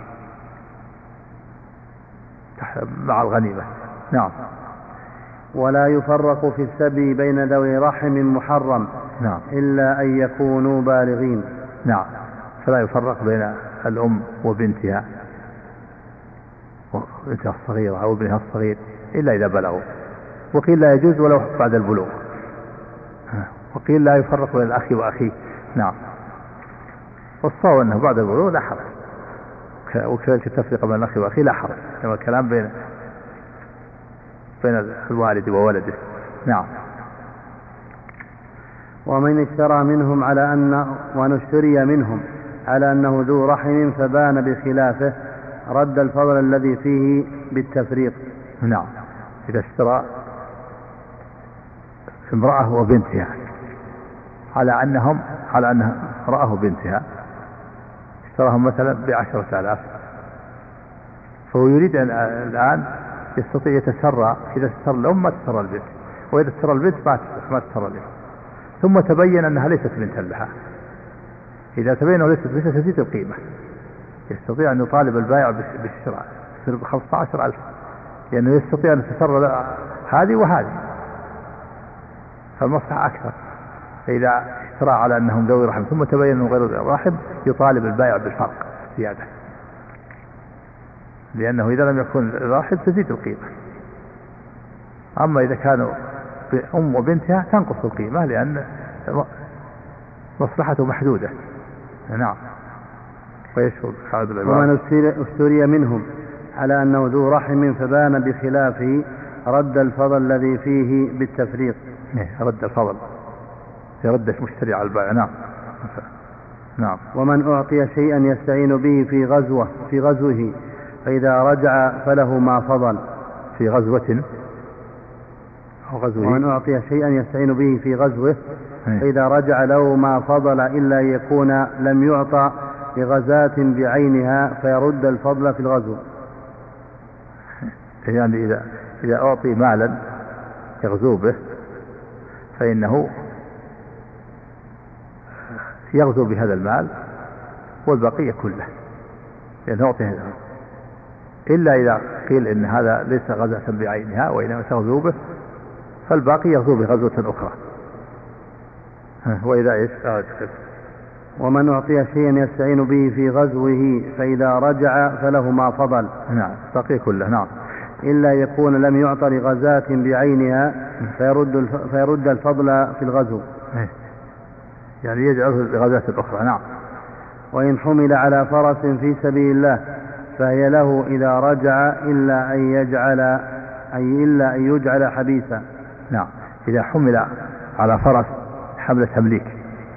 مع الغنيمة. نعم. ولا يفرق في السبي بين ذوي رحم محرم. نعم. إلا أن يكونوا بالغين. نعم. فلا يفرق بين الأم وبنتها وبنتها الصغيرة أو ابنها الصغير إلا إذا بلغوا، وقيل لا يجوز ولو بعد البلوغ، وقيل لا يفرق بين الأخ وأخيه. نعم. والصواب أنه بعد البلوغ لا حرج، وكذلك التفريق بين الأخ وأخيه لا حرج، كما الكلام بين بين الوالد وولده. نعم. ومن اشترى منهم على أن ونشتري منهم على أنه ذو رحم فبان بخلافه رد الفضل الذي فيه بالتفريق. نعم. إذا اشترى امرأة وبنتها على أنهم على أنها امرأة وبنتها اشتراهم مثلا بعشرة آلاف، فهو يريد أن الآن يستطيع يتسرى، إذا استر الأم ما تسرى البنت، وإذا استر البنت ما تسرى الأم، ثم تبين أنها ليست بنتا لها. إذا تبين أنها ليست بنتا تزيد القيمة، يستطيع أن يطالب البائع بالشراء يصير بخمسة عشر ألف، لأنه يعني يستطيع أن يتسرى هذه وهذه، فالمصلحة أكثر. فإذا اشترى على أنهم ذوي رحم ثم تبين أنهم غير ذوي رحم يطالب البائع بالفرق زيادة، لأنه إذا لم يكن رحم تزيد القيمة. أما إذا كانوا أم وبنتها تنقص القيمة لأن مصلحته محدودة. نعم. ويشهد خالد العباد. ومن اشتري منهم على أنه ذو رحم فبان بخلافه رد الفضل الذي فيه بالتفريق. رد الفضل يرد مشتري على البائع. نعم. نعم. ومن أعطي شيئا يستعين به في غزوة في غزوه فإذا رجع فله ما فضل. في غزوة أو غزوه. ومن أعطي شيئا يستعين به في غزوه فإذا رجع له ما فضل إلا يكون لم يعطى لغزاة بعينها فيرد الفضل في الغزو. يعني إذا إذا أعطي مالا يغزو به فإنه يغزو بهذا المال والبقية كله لأنه أعطي هذا، إلا إذا قيل إن هذا ليس غزاة بعينها وإنما تغزو به فالباقي يغزو بغزوة أخرى. وإذا إيش؟ ومن أعطي شيئا يستعين به في غزوه فإذا رجع فله ما فضل. نعم. البقية كله. نعم. إلا يكون لم يعطى لغزاة بعينها فيرد فيرد الفضل في الغزو، يعني يجعله لغزاة أخرى. نعم. وإن حمل على فرس في سبيل الله فهي له إذا رجع إلا أن يجعل أي إلا أن يجعل حبيسا. نعم. إذا حمل على فرس حمل تمليك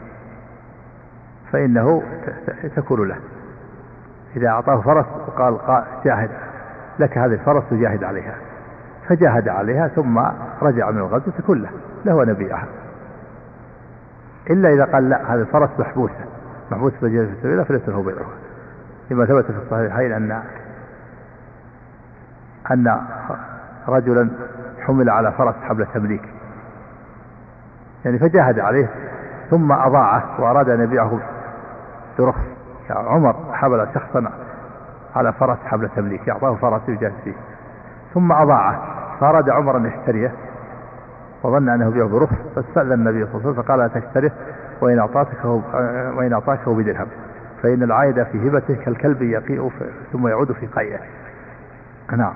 فإنه تكون له. إذا أعطاه فرس وقال جاهد لك هذه الفرس تجاهد عليها فجاهد عليها ثم رجع من الغزو تكون له له نبيعها. إلا إذا قال لا هذه الفرس محبوسة محبوسة في سبيل الله فليس له بيعها، لما ثبت في الصحيحين أن أن رجلا حمل على فرس حمل تمليك يعني فجاهد عليه ثم أضاعه وأراد أن يبيعه برخص. يعني عمر حمل شخصا على فرس حمل تمليك يعطاه فرس يجاهد فيه ثم أضاعه فأراد عمر أن يشتريه وظن أنه يبيعه برخص فاستأذن النبي صلى الله عليه وسلم فقال لا تشتريه وإن أعطاكه وإن أعطاكه بدرهم فإن العائد في هبته كالكلب يقيء ثم يعود في قيئه. نعم.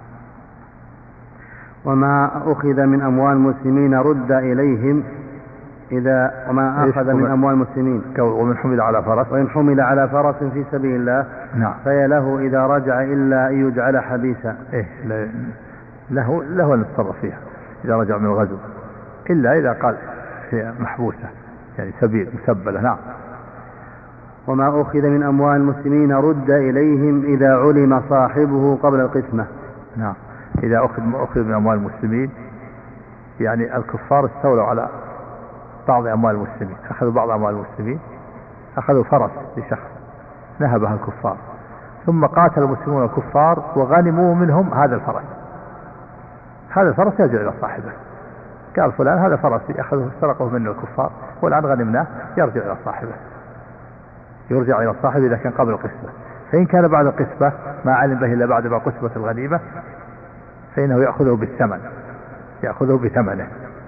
وما أخذ من أموال المسلمين رد إليهم إذا وما أخذ من أموال المسلمين ومن حمل على فرس وإن حمل على فرس في سبيل الله. نعم. فهي له إذا رجع إلا أن يجعل حبيسا. إيه له له أن يتصرف فيها إذا رجع من الغزو إلا إذا قال هي محبوسة يعني سبيل مسبلة. نعم. وما أخذ من أموال المسلمين رد إليهم إذا علم صاحبه قبل القسمة. نعم. إذا أخذ أخذ من أموال المسلمين يعني الكفار استولوا على بعض أموال المسلمين أخذوا بعض أموال المسلمين أخذوا فرس لشخص نهبها الكفار ثم قاتل المسلمون الكفار وغنموا منهم هذا الفرس. هذا الفرس يرجع إلى صاحبه قال فلان هذا فرسي أخذه سرقه منه الكفار والآن غنمناه يرجع إلى صاحبه يرجع إلى صاحبه إذا كان قبل القسمة. فإن كان بعد القسمة ما علم به إلا بعد ما قسمت الغنيمة فإنه يأخذه بالثمن يأخذه بثمنه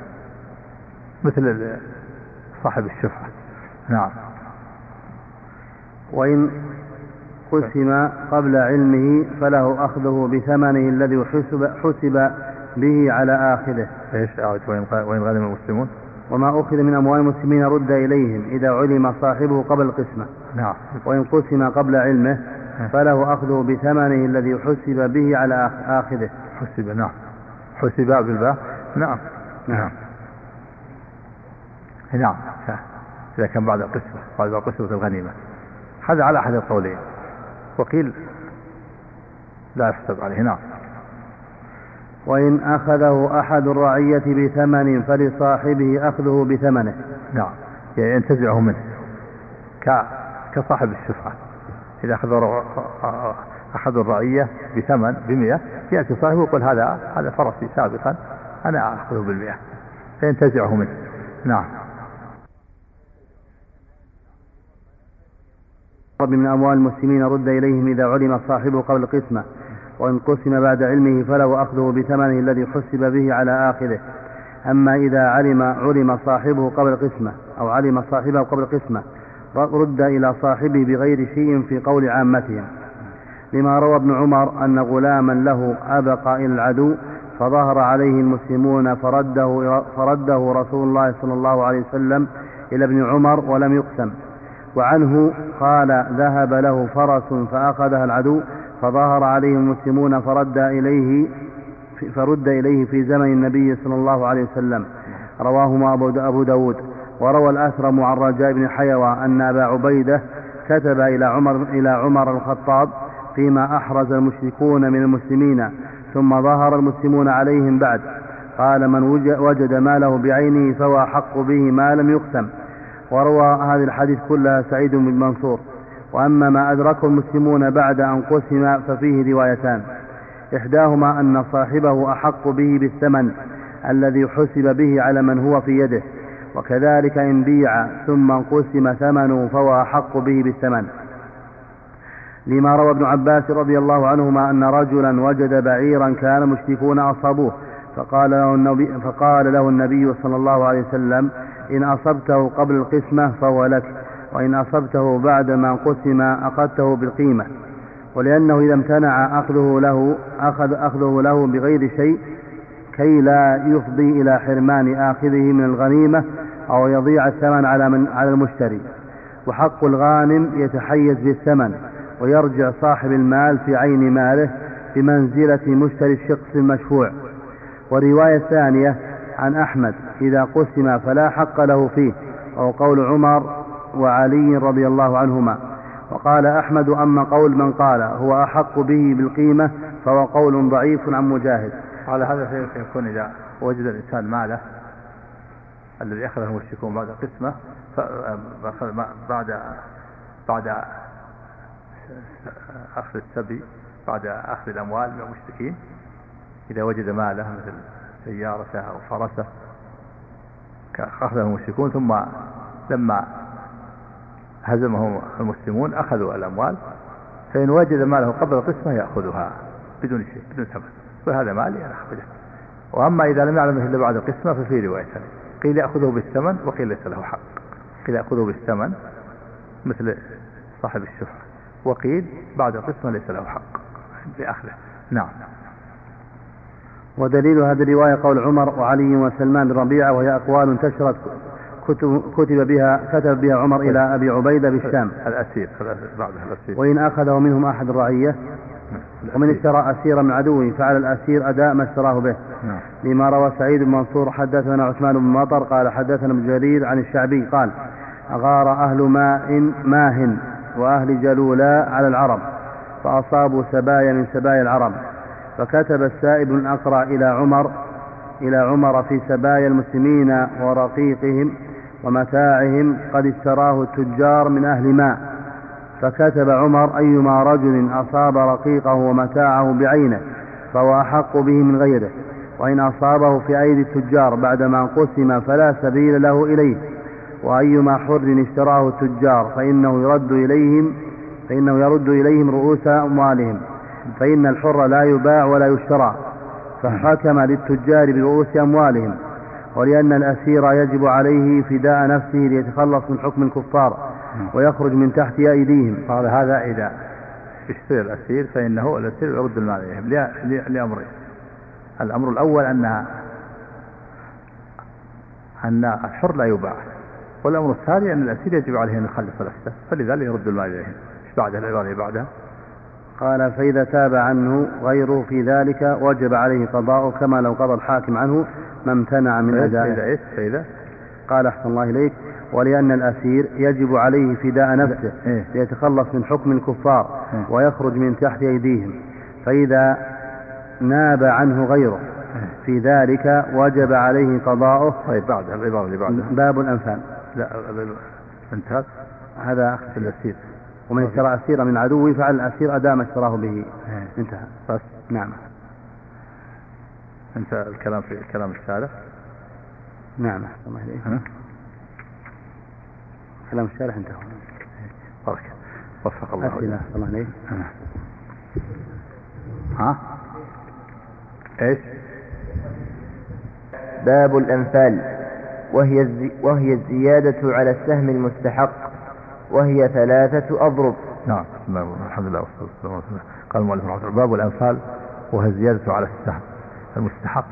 مثل صاحب الشفعة. نعم. وإن قسم قبل علمه فله أخذه بثمنه الذي حسب, حسب به على آخره. إيش وإن غنم المسلمون وما أخذ من أموال المسلمين رد إليهم إذا علم صاحبه قبل القسمة. نعم. وإن قسم قبل علمه فله أخذه بثمنه الذي حسب به على آخره. حسب. نعم. حسب بالباء. نعم. نعم. نعم. إذا كان بعد القسمة بعد قسمة الغنيمة هذا على أحد القولين وقيل لا يحسب عليه. نعم. وإن أخذه أحد الرعية بثمن فلصاحبه أخذه بثمنه. نعم. يعني ينتزعه منه كصاحب الشفعة إذا أخذ أحد الرعية بثمن بمئة يأتي صاحبه ويقول هذا هذا فرسي سابقا أنا أخذه بالمئة فينتزعه منه. نعم. من أموال المسلمين رد إليهم إذا علم صاحبه قبل القسمة وإن قسم بعد علمه فله أخذه بثمنه الذي حسب به على آخره. أما إذا علم علم صاحبه قبل القسمة أو علم صاحبه قبل القسمة رد إلى صاحبه بغير شيء في قول عامتهم لما روى ابن عمر أن غلاما له أبقى إلى العدو فظهر عليه المسلمون فرده, فرده رسول الله صلى الله عليه وسلم إلى ابن عمر ولم يقسم. وعنه قال ذهب له فرس فأخذها العدو فظهر عليه المسلمون فرد إليه فرد إليه في زمن النبي صلى الله عليه وسلم. رواهما أبو داود. وروى الأثرم عن رجاء بن حيوى أن أبا عبيدة كتب إلى عمر, إلى عمر الخطاب فيما أحرز المشركون من المسلمين ثم ظهر المسلمون عليهم بعد، قال: من وجد ماله بعينه فهو أحق به ما لم يقسم. وروى هذه الحديث كلها سعيد بن منصور. وأما ما أدركه المسلمون بعد أن قسم ففيه روايتان، إحداهما أن صاحبه أحق به بالثمن الذي حسب به على من هو في يده، وكذلك إن بيع ثم انقسم ثمنه فهو أحق به بالثمن، لما روى ابن عباس رضي الله عنهما أن رجلا وجد بعيرا كان مشركون أصابوه فقال له النبي, فقال له النبي صلى الله عليه وسلم: إن أصبته قبل القسمة فهو لك، وإن أصبته بعد ما انقسم أخذته بالقيمة. ولأنه إذا امتنع أخذه له أخذ أخذه له بغير شيء كي لا يفضي إلى حرمان آخذه من الغنيمة أو يضيع الثمن على, من على المشتري. وحق الغانم يتحيز بالثمن ويرجع صاحب المال في عين ماله بمنزلة مشتري الشخص المشفوع. ورواية ثانية عن أحمد: إذا قسم فلا حق له فيه، أو قول عمر وعلي رضي الله عنهما. وقال أحمد: أما قول من قال هو أحق به بالقيمة فهو قول ضعيف عن مجاهد. على هذا يكون إذا وجد الإنسان ماله الذي أخذه المشركون بعد قسمة بعد بعد أخذ السبي، بعد أخذ الأموال من المشركين، إذا وجد ماله مثل سيارته أو فرسه أخذه المشركون ثم لما هزمهم المسلمون أخذوا الأموال، فإن وجد ماله قبل القسمة يأخذها بدون شيء، بدون ثمن، وهذا مالي أنا أخذه. وأما إذا لم يعلم إلا بعد القسمة ففي رواية ثانية، قيل يأخذه بالثمن وقيل ليس له حق، قيل يأخذه بالثمن مثل صاحب الشفعة، وقيل بعد القسمة ليس له حق بأخذه. نعم. ودليل هذه الرواية قول عمر وعلي وسلمان بن ربيعة، وهي أقوال انتشرت كتب بها كتب بها عمر إلى أبي عبيدة بالشام الأسير بعد الأسير، وإن أخذه منهم أحد الرعية. ومن اشترى أسيرا من عدوه فعلى الأسير أداء ما اشتراه به، لما روى سعيد بن منصور: حدثنا عثمان بن مطر قال حدثنا ابن جرير عن الشعبي قال: أغار أهل ماء ماه وأهل جلولا على العرب فأصابوا سبايا من سبايا العرب، فكتب السائب بن الأقرع إلى عمر إلى عمر في سبايا المسلمين ورقيقهم ومتاعهم قد اشتراه التجار من أهل ماء، فكتب عمر: أيما رجل أصاب رقيقه ومتاعه بعينه فهو أحق به من غيره، وإن أصابه في أيدي التجار بعدما انقسم فلا سبيل له إليه، وأيما حر اشتراه التجار فإنه يرد إليهم فإنه يرد إليهم رؤوس أموالهم، فإن الحر لا يباع ولا يشترى، فحكم للتجار برؤوس أموالهم. ولأن الأسير يجب عليه فداء نفسه ليتخلص من حكم الكفار ويخرج من تحت أيديهم. قال: هذا إذا اشتري الأسير فإنه الأسير يرد المال إليهم لأمرين: الأمر الأول أن أن الحر لا يباع، والأمر الثاني أن الأسير يجب عليه أن يخلص نفسه، فلذلك يرد المال إليهم. ايش بعد العبارة بعدها؟ قال: فإذا تاب عنه غيره في ذلك وجب عليه قضاءه كما لو قضى الحاكم عنه ما امتنع من أدائه. فإذا قال: أحسن الله إليك: ولأن الأسير يجب عليه فداء نفسه إيه؟ ليتخلص من حكم الكفار إيه؟ ويخرج من تحت أيديهم، فإذا ناب عنه غيره في ذلك وجب عليه قضاؤه. طيب بعد العبارة اللي بعدها باب الأنفال. لا انتهى هذا في الأسير. ومن اشترى أسيرا من عدوه فعل الأسير أداء ما اشتراه به. انتهى بس. نعم. انتهى الكلام في كلام الشارع. نعم. الله إليه. كلام الشارع انتهى. بركة. وفق الله. أسئلة الله عليه. ها ايش؟ باب الأنفال، وهي الزي وهي الزيادة على السهم المستحق، وهي ثلاثة أضرب. نعم. الحمد لله والصلاة والسلام. قال المؤلف رحمه الله: باب الأنفال وهي الزيادة على السهم المستحق.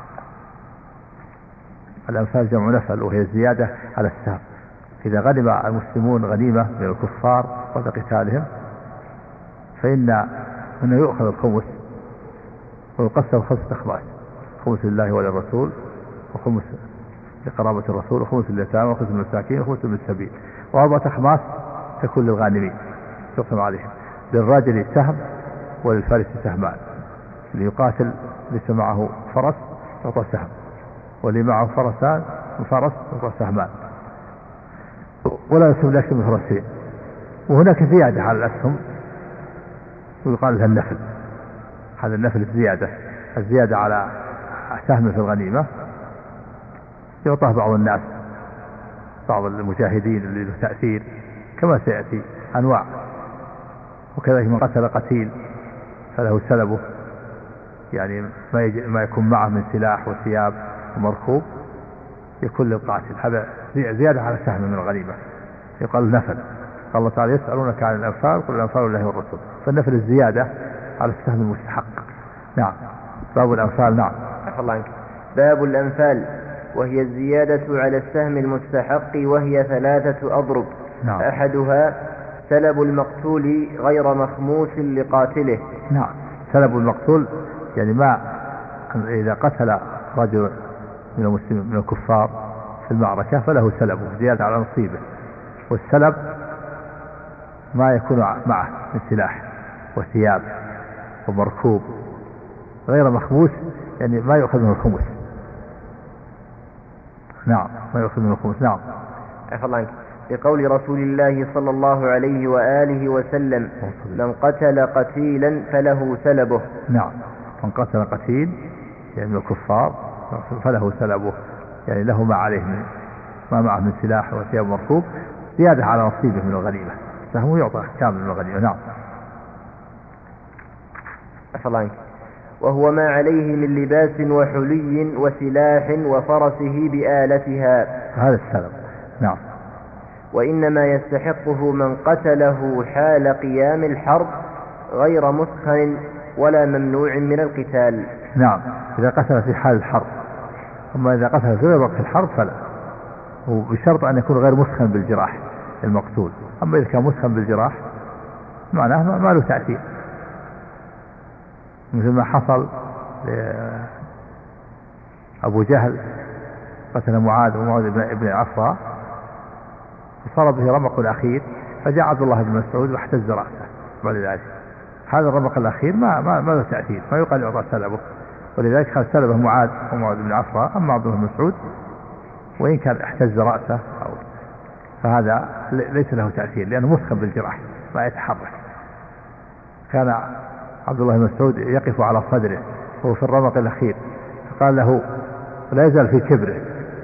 الأنفال جمع نفل، وهي الزيادة على السهم. إذا غنم المسلمون غنيمة من الكفار وقت قتالهم فإن أنه يؤخذ الخمس ويقسم خمسة أخماس: خمس لله وللرسول، وخمس لقرابة الرسول وخمس لليتامى وخمس للمساكين وخمس للسبيل، وأربعة أخماس تكون للغانمين يقسم عليهم، للراجل سهم وللفارس سهمان، اللي يقاتل ليس معه فرس يعطى سهم، واللي معه فرسان فرس يعطى سهمان، ولا يسهم لأكثر من فرسين. وهناك زيادة على الأسهم ويقال لها النفل، هذا النفل الزيادة، الزيادة على سهم في الغنيمة يعطاه بعض الناس، بعض المجاهدين اللي له تأثير كما سيأتي أنواع. وكذلك من قتل قتيل فله سلبه، يعني ما, ما يكون معه من سلاح وثياب ومركوب يكون للقاتل، هذا زيادة على سهم من الغنيمة يقال نفل. قال الله تعالى يسألونك عن الأنفال قل الأنفال لله والرسول، فالنفل الزيادة على السهم المستحق. نعم. باب الأنفال. نعم. باب الأنفال وهي الزيادة على السهم المستحق، وهي ثلاثة أضرب. نعم. أحدها سلب المقتول غير مخموس لقاتله. نعم. سلب المقتول يعني ما إذا قتل رجل من المسلمين من الكفار في المعركة فله سلبه زيادة على نصيبه. والسلب ما يكون معه من سلاح وثياب ومركوب غير مخموس، يعني ما يؤخذ من الخمس. نعم. ما يؤخذ من الخمس. نعم. لقول رسول الله صلى الله عليه وآله وسلم من قتل قتيلا فله سلبه. نعم. من قتل قتيل يعني من الكفار فله سلبه، يعني له ما عليه من ما معه من سلاح وثياب مركوب زيادة على نصيبه من الغنيمة، سهمه يعطى كامل من الغنيمة. نعم. وهو ما عليه من لباس وحلي وسلاح وفرسه بآلتها، هذا السلب. نعم. وإنما يستحقه من قتله حال قيام الحرب غير مسخن ولا ممنوع من القتال. نعم. إذا قتل في حال الحرب، أما إذا قتل في غير وقت الحرب فلا، وبشرط أن يكون غير مسخن بالجراح المقتول. أما إذا كان مسخن بالجراح معناه ما له تأثير، مثل ما حصل أبو جهل قتل معاذ ومعاذ بن عفراء وصار به رمق الأخير، فجاء عبد الله بن مسعود واحتز رأسه بعد ذلك. هذا الرمق الأخير ما ما ما له تأثير، ما يقال يعطى سلبه، ولذلك خذ سلبه معاذ ومعاذ بن عفراء. أما عبد الله بن مسعود وإن كان احتز رأسه أو فهذا ليس له تأثير لأنه مسخن بالجراح ما يتحرك. كان عبد الله بن مسعود يقف على صدره وهو في الرمق الأخير، فقال له لا يزال في كبره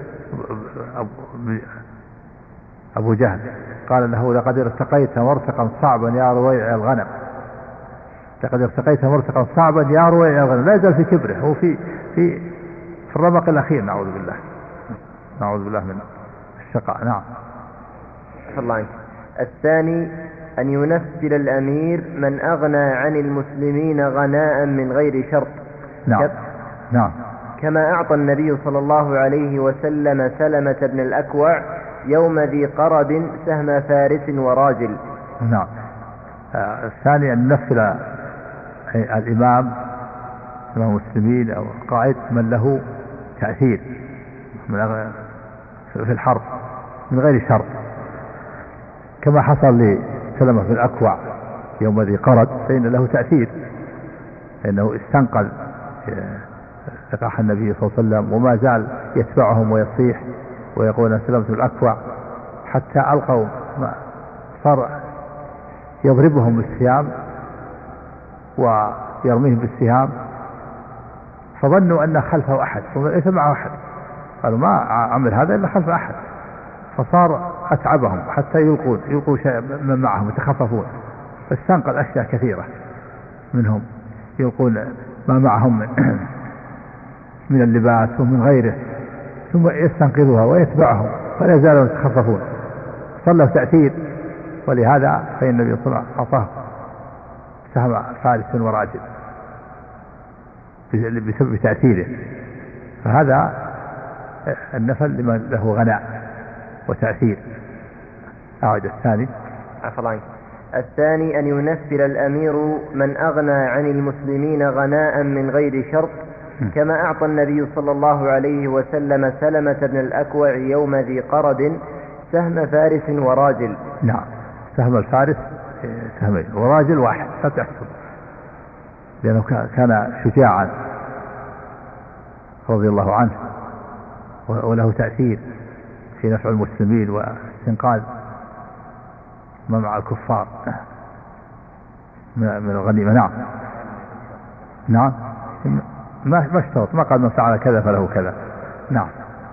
أبو جهل، قال له لقد ارتقيت مرتقا صعبا يا رويع الغنم، لقد ارتقيت مرتقا صعبا يا رويع الغنم. لا يزال في كبره، هو في في في الرمق الأخير. نعوذ بالله، نعوذ بالله من الشقاء. نعم. الله. الثاني أن ينفل الأمير من أغنى عن المسلمين غناء من غير شرط. نعم. نعم. كما أعطى النبي صلى الله عليه وسلم سلمة بن الأكوع يوم ذي قرد سهم فارس وراجل. نعم. آه الثاني أن ينفل الإمام إمام المسلمين أو القائد من له تأثير من في الحرب من غير شرط، كما حصل لسلمة بن الأكوع يوم ذي قرد، فإن له تأثير، لأنه استنقذ لقاح النبي صلى الله عليه وسلم وما زال يتبعهم ويصيح ويقول سلمة بن الأكوع حتى ألقوا، صار يضربهم بالسهام ويرميهم بالسهام، فظنوا أن خلفه أحد وليس معه أحد، قالوا ما عمل هذا إلا خلف أحد، فصار أتعبهم حتى يلقون يلقوا شيء من معهم يتخففون، فاستنقذ أشياء كثيرة منهم يلقون ما معهم من اللباس ومن غيره، ثم يستنقذوها ويتبعهم فلا زالوا يتخففون، صلوا تأثير. ولهذا فإن النبي صلى الله عليه وسلم أعطاه سهم فارس وراجل بسبب تأثيره، فهذا النفل لمن له غناء وتأثير. أعد الثاني. الثاني أن ينفل الأمير من أغنى عن المسلمين غناء من غير شرط كما أعطى النبي صلى الله عليه وسلم سلمة بن الأكوع يوم ذي قرد سهم فارس وراجل. نعم، سهم الفارس سهمين وراجل واحد لا تحسب، لأنه كان شجاعا رضي الله عنه وله تأثير في نفع المسلمين واستنقاذ ما مع الكفار من الغنيمة. نعم نعم ما ما اشترط، ما قال من فعل كذا فله كذا. نعم.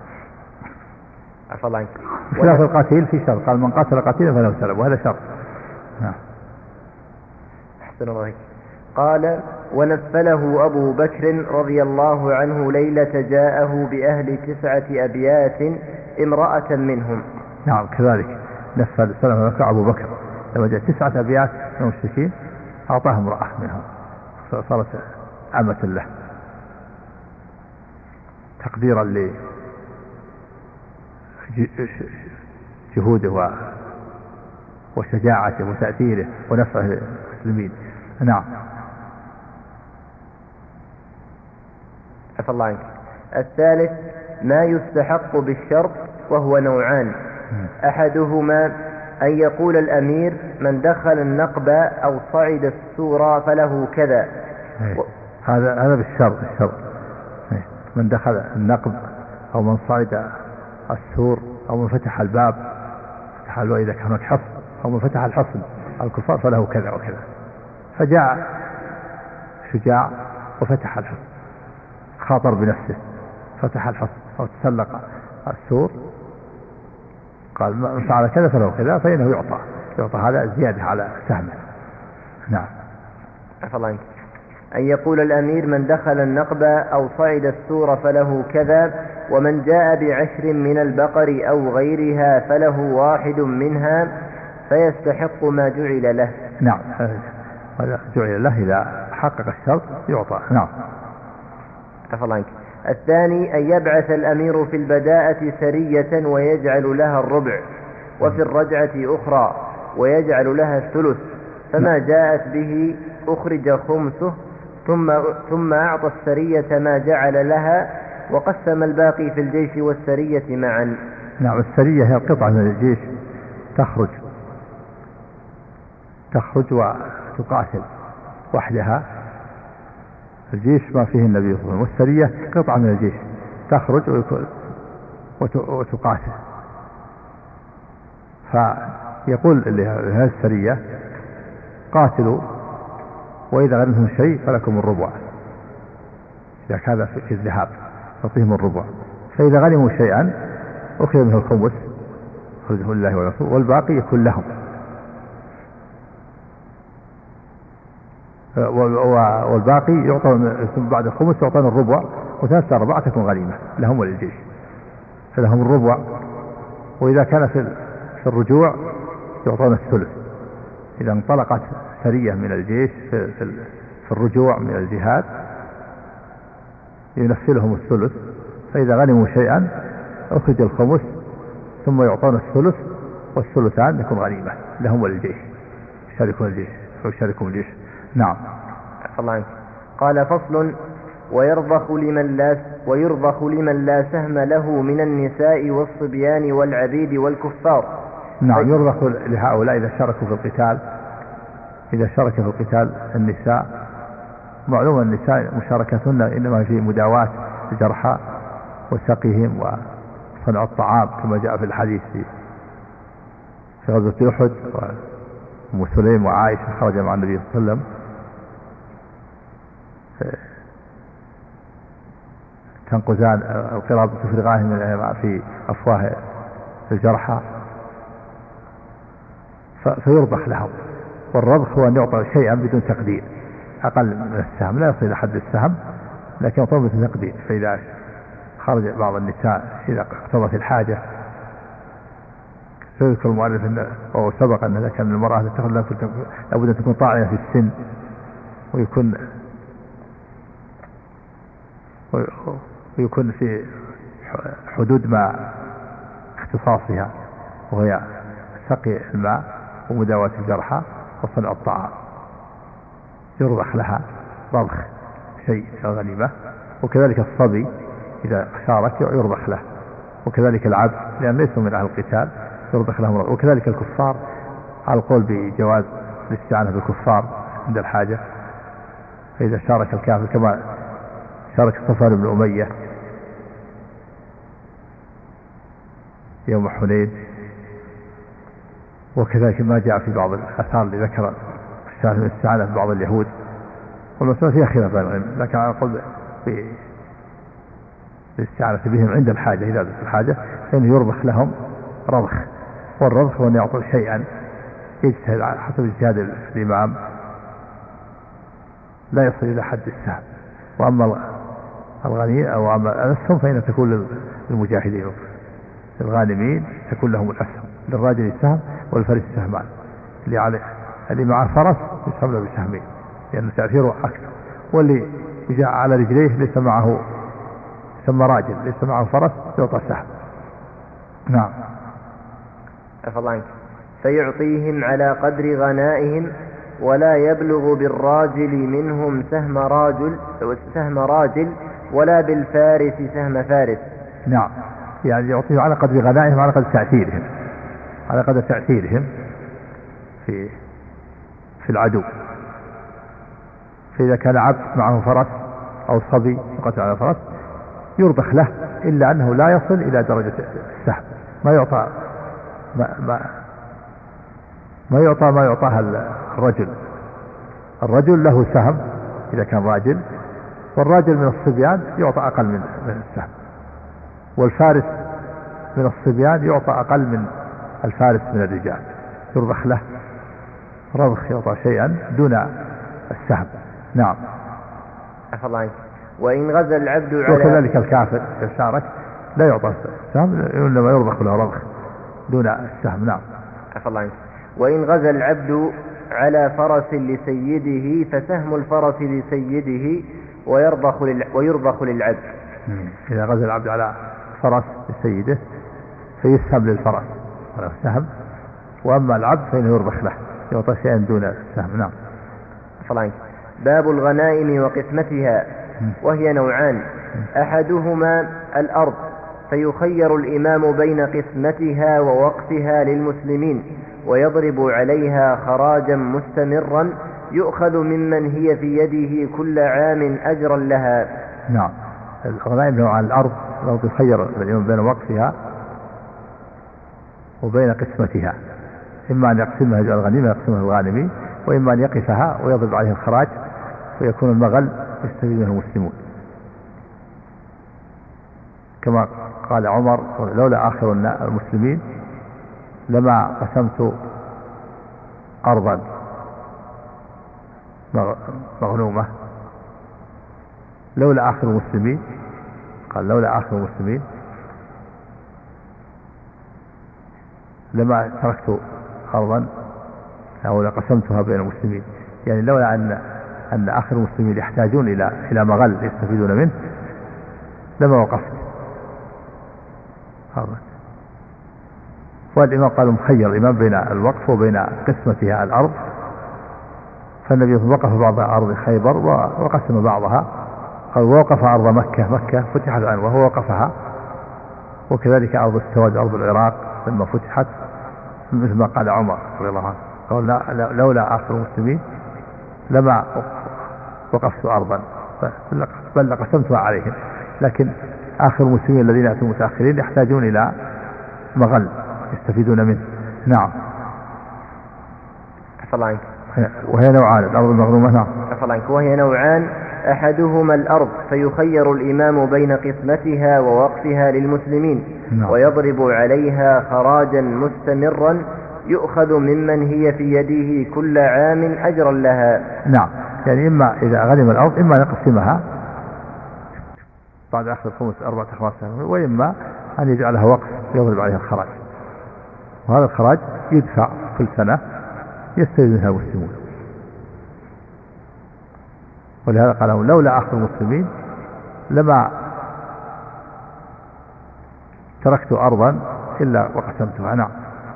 عفى الله عنك. خلاف القتيل في شرط، قال من قتل قتيلا فله سلب، وهذا شرط. نعم. أحسن الله. قال ونفله أبو بكر رضي الله عنه ليلة جاءه بأهل تسعة أبيات امرأة منهم. نعم كذلك نفل سلم أبو بكر لما جاء تسعة أبيات من المشركين أعطاها امرأة منهم صارت عامة له تقديرا لجهوده وشجاعته وتأثيره ونفعه المسلمين. نعم. عفى الله عنك. الثالث ما يستحق بالشرط وهو نوعان، أحدهما أن يقول الأمير من دخل النقب أو صعد السور فله كذا. و... هذا هذا بالشرط، الشرط من دخل النقب أو من صعد السور أو من فتح الباب، فتح الباب إذا كانت حصن، أو من فتح الحصن الكفار فله كذا وكذا. فجاء شجاع وفتح الحصن، خاطر بنفسه فتح الحصن أو تسلق السور، قال من فعل كذا فله كذا، فإنه يعطى يعطى هذا زيادة على سهمه. نعم. عفى الله عنك. أن يقول الأمير من دخل النقب أو صعد السور فله كذا، ومن جاء بعشر من البقر أو غيرها فله واحد منها فيستحق ما جعل له. نعم هذا جعل له إذا حقق الشرط يعطى. نعم. عفى الله عنك. الثاني أن يبعث الأمير في البداءة سرية ويجعل لها الربع، وفي الرجعة أخرى ويجعل لها الثلث، فما جاءت به أخرج خمسه، ثم, ثم أعطى السرية ما جعل لها، وقسم الباقي في الجيش والسرية معا. نعم. السرية هي القطعة من الجيش تخرج تخرج وتقاتل وحدها، الجيش ما فيه النبي صلى الله عليه وسلم، والسرية قطعة من الجيش تخرج وتقاتل. فيقول لهذه السرية قاتلوا وإذا غنمتم شيء فلكم الربع، إذا كان في الذهاب تعطيهم الربع، فإذا غنموا شيئا أخذ منه الخمس أخذه لله ورسوله، والباقي يكون لهم. والباقي يعطون بعد الخمس يعطون الربع، وثلاثة أربعة تكون غنيمة لهم وللجيش، فلهم الربع. وإذا كان في الرجوع يعطون الثلث، إذا انطلقت سرية من الجيش في, في الرجوع من الجهاد ينفلهم الثلث، فإذا غنموا شيئا أخرج الخمس ثم يعطون الثلث، والثلثان يكون غنيمة لهم وللجيش، يشاركون الجيش أو يشاركون الجيش. نعم. الله عنك. قال فصل ويرضخ لمن لا ويرضخ لمن لا سهم له من النساء والصبيان والعبيد والكفار. نعم. يرضخ لهؤلاء إذا شاركوا في القتال، إذا شارك في القتال النساء، معلوم النساء مشاركتهن إنما في مداواة الجرحى وسقيهم وصنع الطعام، كما جاء في الحديث في غزوة أحد، وأم سليم وعائشة خرج مع النبي صلى الله عليه وسلم تنقزان القراب تفرغان في أفواه الجرحى فيرضخ لهم. والرضخ هو أن يعطى شيئا بدون تقدير، أقل من السهم، لا يصل إلى حد السهم لكن يعطى بدون تقدير. فإذا خرج بعض النساء إذا اقتضت الحاجة، يذكر المؤلف أنه أو سبق أن إذا كان المرأة تدخل لابد أن تكون طاعنة في السن، ويكون ويكون في حدود ما اختصاصها، وهي سقي الماء ومداواة الجرحى وصنع الطعام، يرضخ لها رضخ شيء الغنيمة وكذلك الصبي إذا شارك يرضخ له، وكذلك العبد لأن ليسوا من أهل القتال يرضخ لهم، وكذلك الكفار على القول بجواز الاستعانة بالكفار عند الحاجة، فإذا شارك الكافر كما شارك صفوان بن أمية يوم حنين، وكذلك ما جاء في بعض الآثار اللي ذكر الشاهد من الاستعانة ببعض اليهود، والمسألة فيها خلاف بين العلم، لكن على القول بالاستعانة بهم عند الحاجة إذا ذات الحاجة فإنه يرضخ لهم رضخ، والرضخ هو أن يعطوا شيئا يجتهد حسب اجتهاد الإمام لا يصل إلى حد السهم، وأما الغني أو أما الأسهم فإنها تكون للمجاهدين، الغانمين تكون لهم الأسهم، للراجل السهم والفرس السهمان، اللي عليه اللي معه فرس يسهم له بسهمين لأنه تأثيره أكثر، واللي جاء على رجليه ليس معه ثم راجل ليس معه فرس يعطى سهم. نعم. أفضل فيعطيهم على قدر غنائهم، ولا يبلغ بالراجل منهم سهم راجل سهم راجل ولا بالفارس سهم فارس. نعم، يعني يعطيهم على قدر غنائهم على قدر تأثيرهم على قدر تأثيرهم في في العدو. فإذا كان عبد معه فرس أو صبي يقاتل على فرس يرضخ له، إلا أنه لا يصل إلى درجة السهم، ما يعطى ما ما ما يعطى ما يعطاها الرجل. الرجل له سهم إذا كان راجل، والراجل من الصبيان يعطى أقل من السهم، والفارس من الصبيان يعطى أقل من الفارس من الرجال، يرضخ له رضخ يعطى شيئا دون السهم. نعم. أفضل. وإن غزا العبد على وكذلك الكافر يشارك لا يعطى السهم إنما يرضخ له رضخ دون السهم. نعم. أفضل. وإن غزا العبد على فرس لسيده فسهم الفرس لسيده ويرضخ لل... ويرضخ للعبد. إذا غزا العبد على فرس لسيده فيسهم للفرس ولا سهم، وأما العبد فإنه يرضخ له يعطى شيئا دون السهم. نعم. فلانك. باب الغنائم وقسمتها، وهي نوعان: أحدهما الأرض فيخير الإمام بين قسمتها ووقفها للمسلمين ويضرب عليها خراجا مستمرا يؤخذ ممن هي في يده كل عام أجرا لها. نعم. الغنائم نوعان: الأرض لو تخير الإمام بين وقفها وبين قسمتها، إما أن يقسمها الغنيمة يقسمها الغانمين، وإما أن يقفها ويضرب عليه الخراج ويكون المغل يستفيد منه المسلمون، كما قال عمر: لولا آخر المسلمين لما قسمت أرضا مغنومة. لولا آخر المسلمين قال لولا آخر المسلمين لما تركت أرضا أو لقسمتها بين المسلمين، يعني لولا أن أن آخر المسلمين يحتاجون إلى إلى مغل يستفيدون منه لما وقفت. والإمام قال مخير الإمام بين الوقف وبين قسمتها الأرض، فالنبي وقف بعض أرض خيبر وقسم بعضها، قال ووقف أرض مكة مكة فتحت عنه وهو وقفها، وكذلك أرض السواد أرض العراق لما فتحت مثل ما قال عمر رضي الله عنه، قال لا لولا آخر المسلمين لما وقفت أرضا بل قسمتها عليهم، لكن آخر المسلمين الذين أتوا متأخرين يحتاجون إلى مغل يستفيدون منه. نعم. أفضل. وهي نوعان: الأرض المغنومة. نعم. أفضل. وهي نوعان: أحدهما الأرض فيخير الإمام بين قسمتها ووقفها للمسلمين. نعم. ويضرب عليها خراجا مستمرا يؤخذ ممن هي في يده كل عام أجرا لها. نعم، يعني إما إذا غنم الأرض إما نقسمها بعد آخر الخمس أربعة أخماس، وإما أن يجعلها وقف يضرب عليها الخراج، وهذا الخراج يدفع كل سنة يستفيد منها المسلمون. ولهذا قالوا لولا آخر المسلمين لما تركت أرضا إلا وقسمتها. نعم.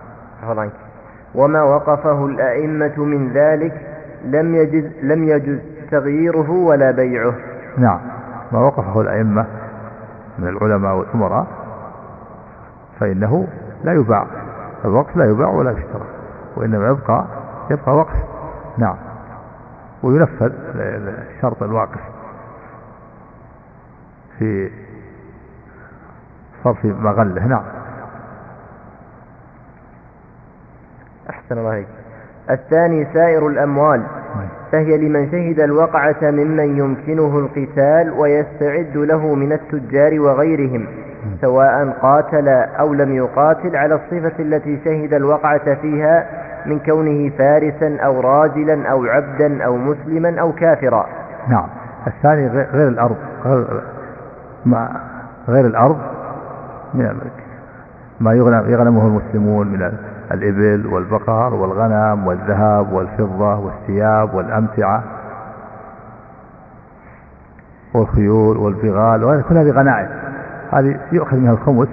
وما وقفه الأئمة من ذلك لم يجز, لم يجز تغييره ولا بيعه. نعم، ما وقفه الأئمة من العلماء والأمراء فإنه لا يباع، الوقف لا يباع ولا يشترى، وإنما يبقى يبقى وقف. نعم. وينفذ شرط الواقف في صرف مغله. نعم. أحسن الله عليك. الثاني سائر الأموال، فهي لمن شهد الوقعة ممن يمكنه القتال ويستعد له من التجار وغيرهم، سواء قاتل أو لم يقاتل، على الصفة التي شهد الوقعة فيها من كونه فارسا أو راجلا أو عبدا أو مسلما أو كافرا. نعم. الثاني غير الأرض، غير, ما غير الأرض ما يغنمه المسلمون من الإبل والبقر والغنم والذهب والفضة والثياب والأمتعة والخيول والبغال، وهذه كلها بغنائم، هذه يؤخذ منها الخمس،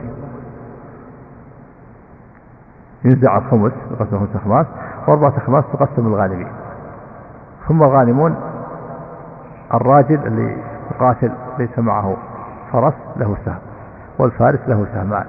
ينزع الخمس يقسم خمس أخماس، وأربعة أخماس تقسم الغانمين. ثم الغانمون الراجل اللي يقاتل ليس معه فرس له سهم، والفارس له سهمان،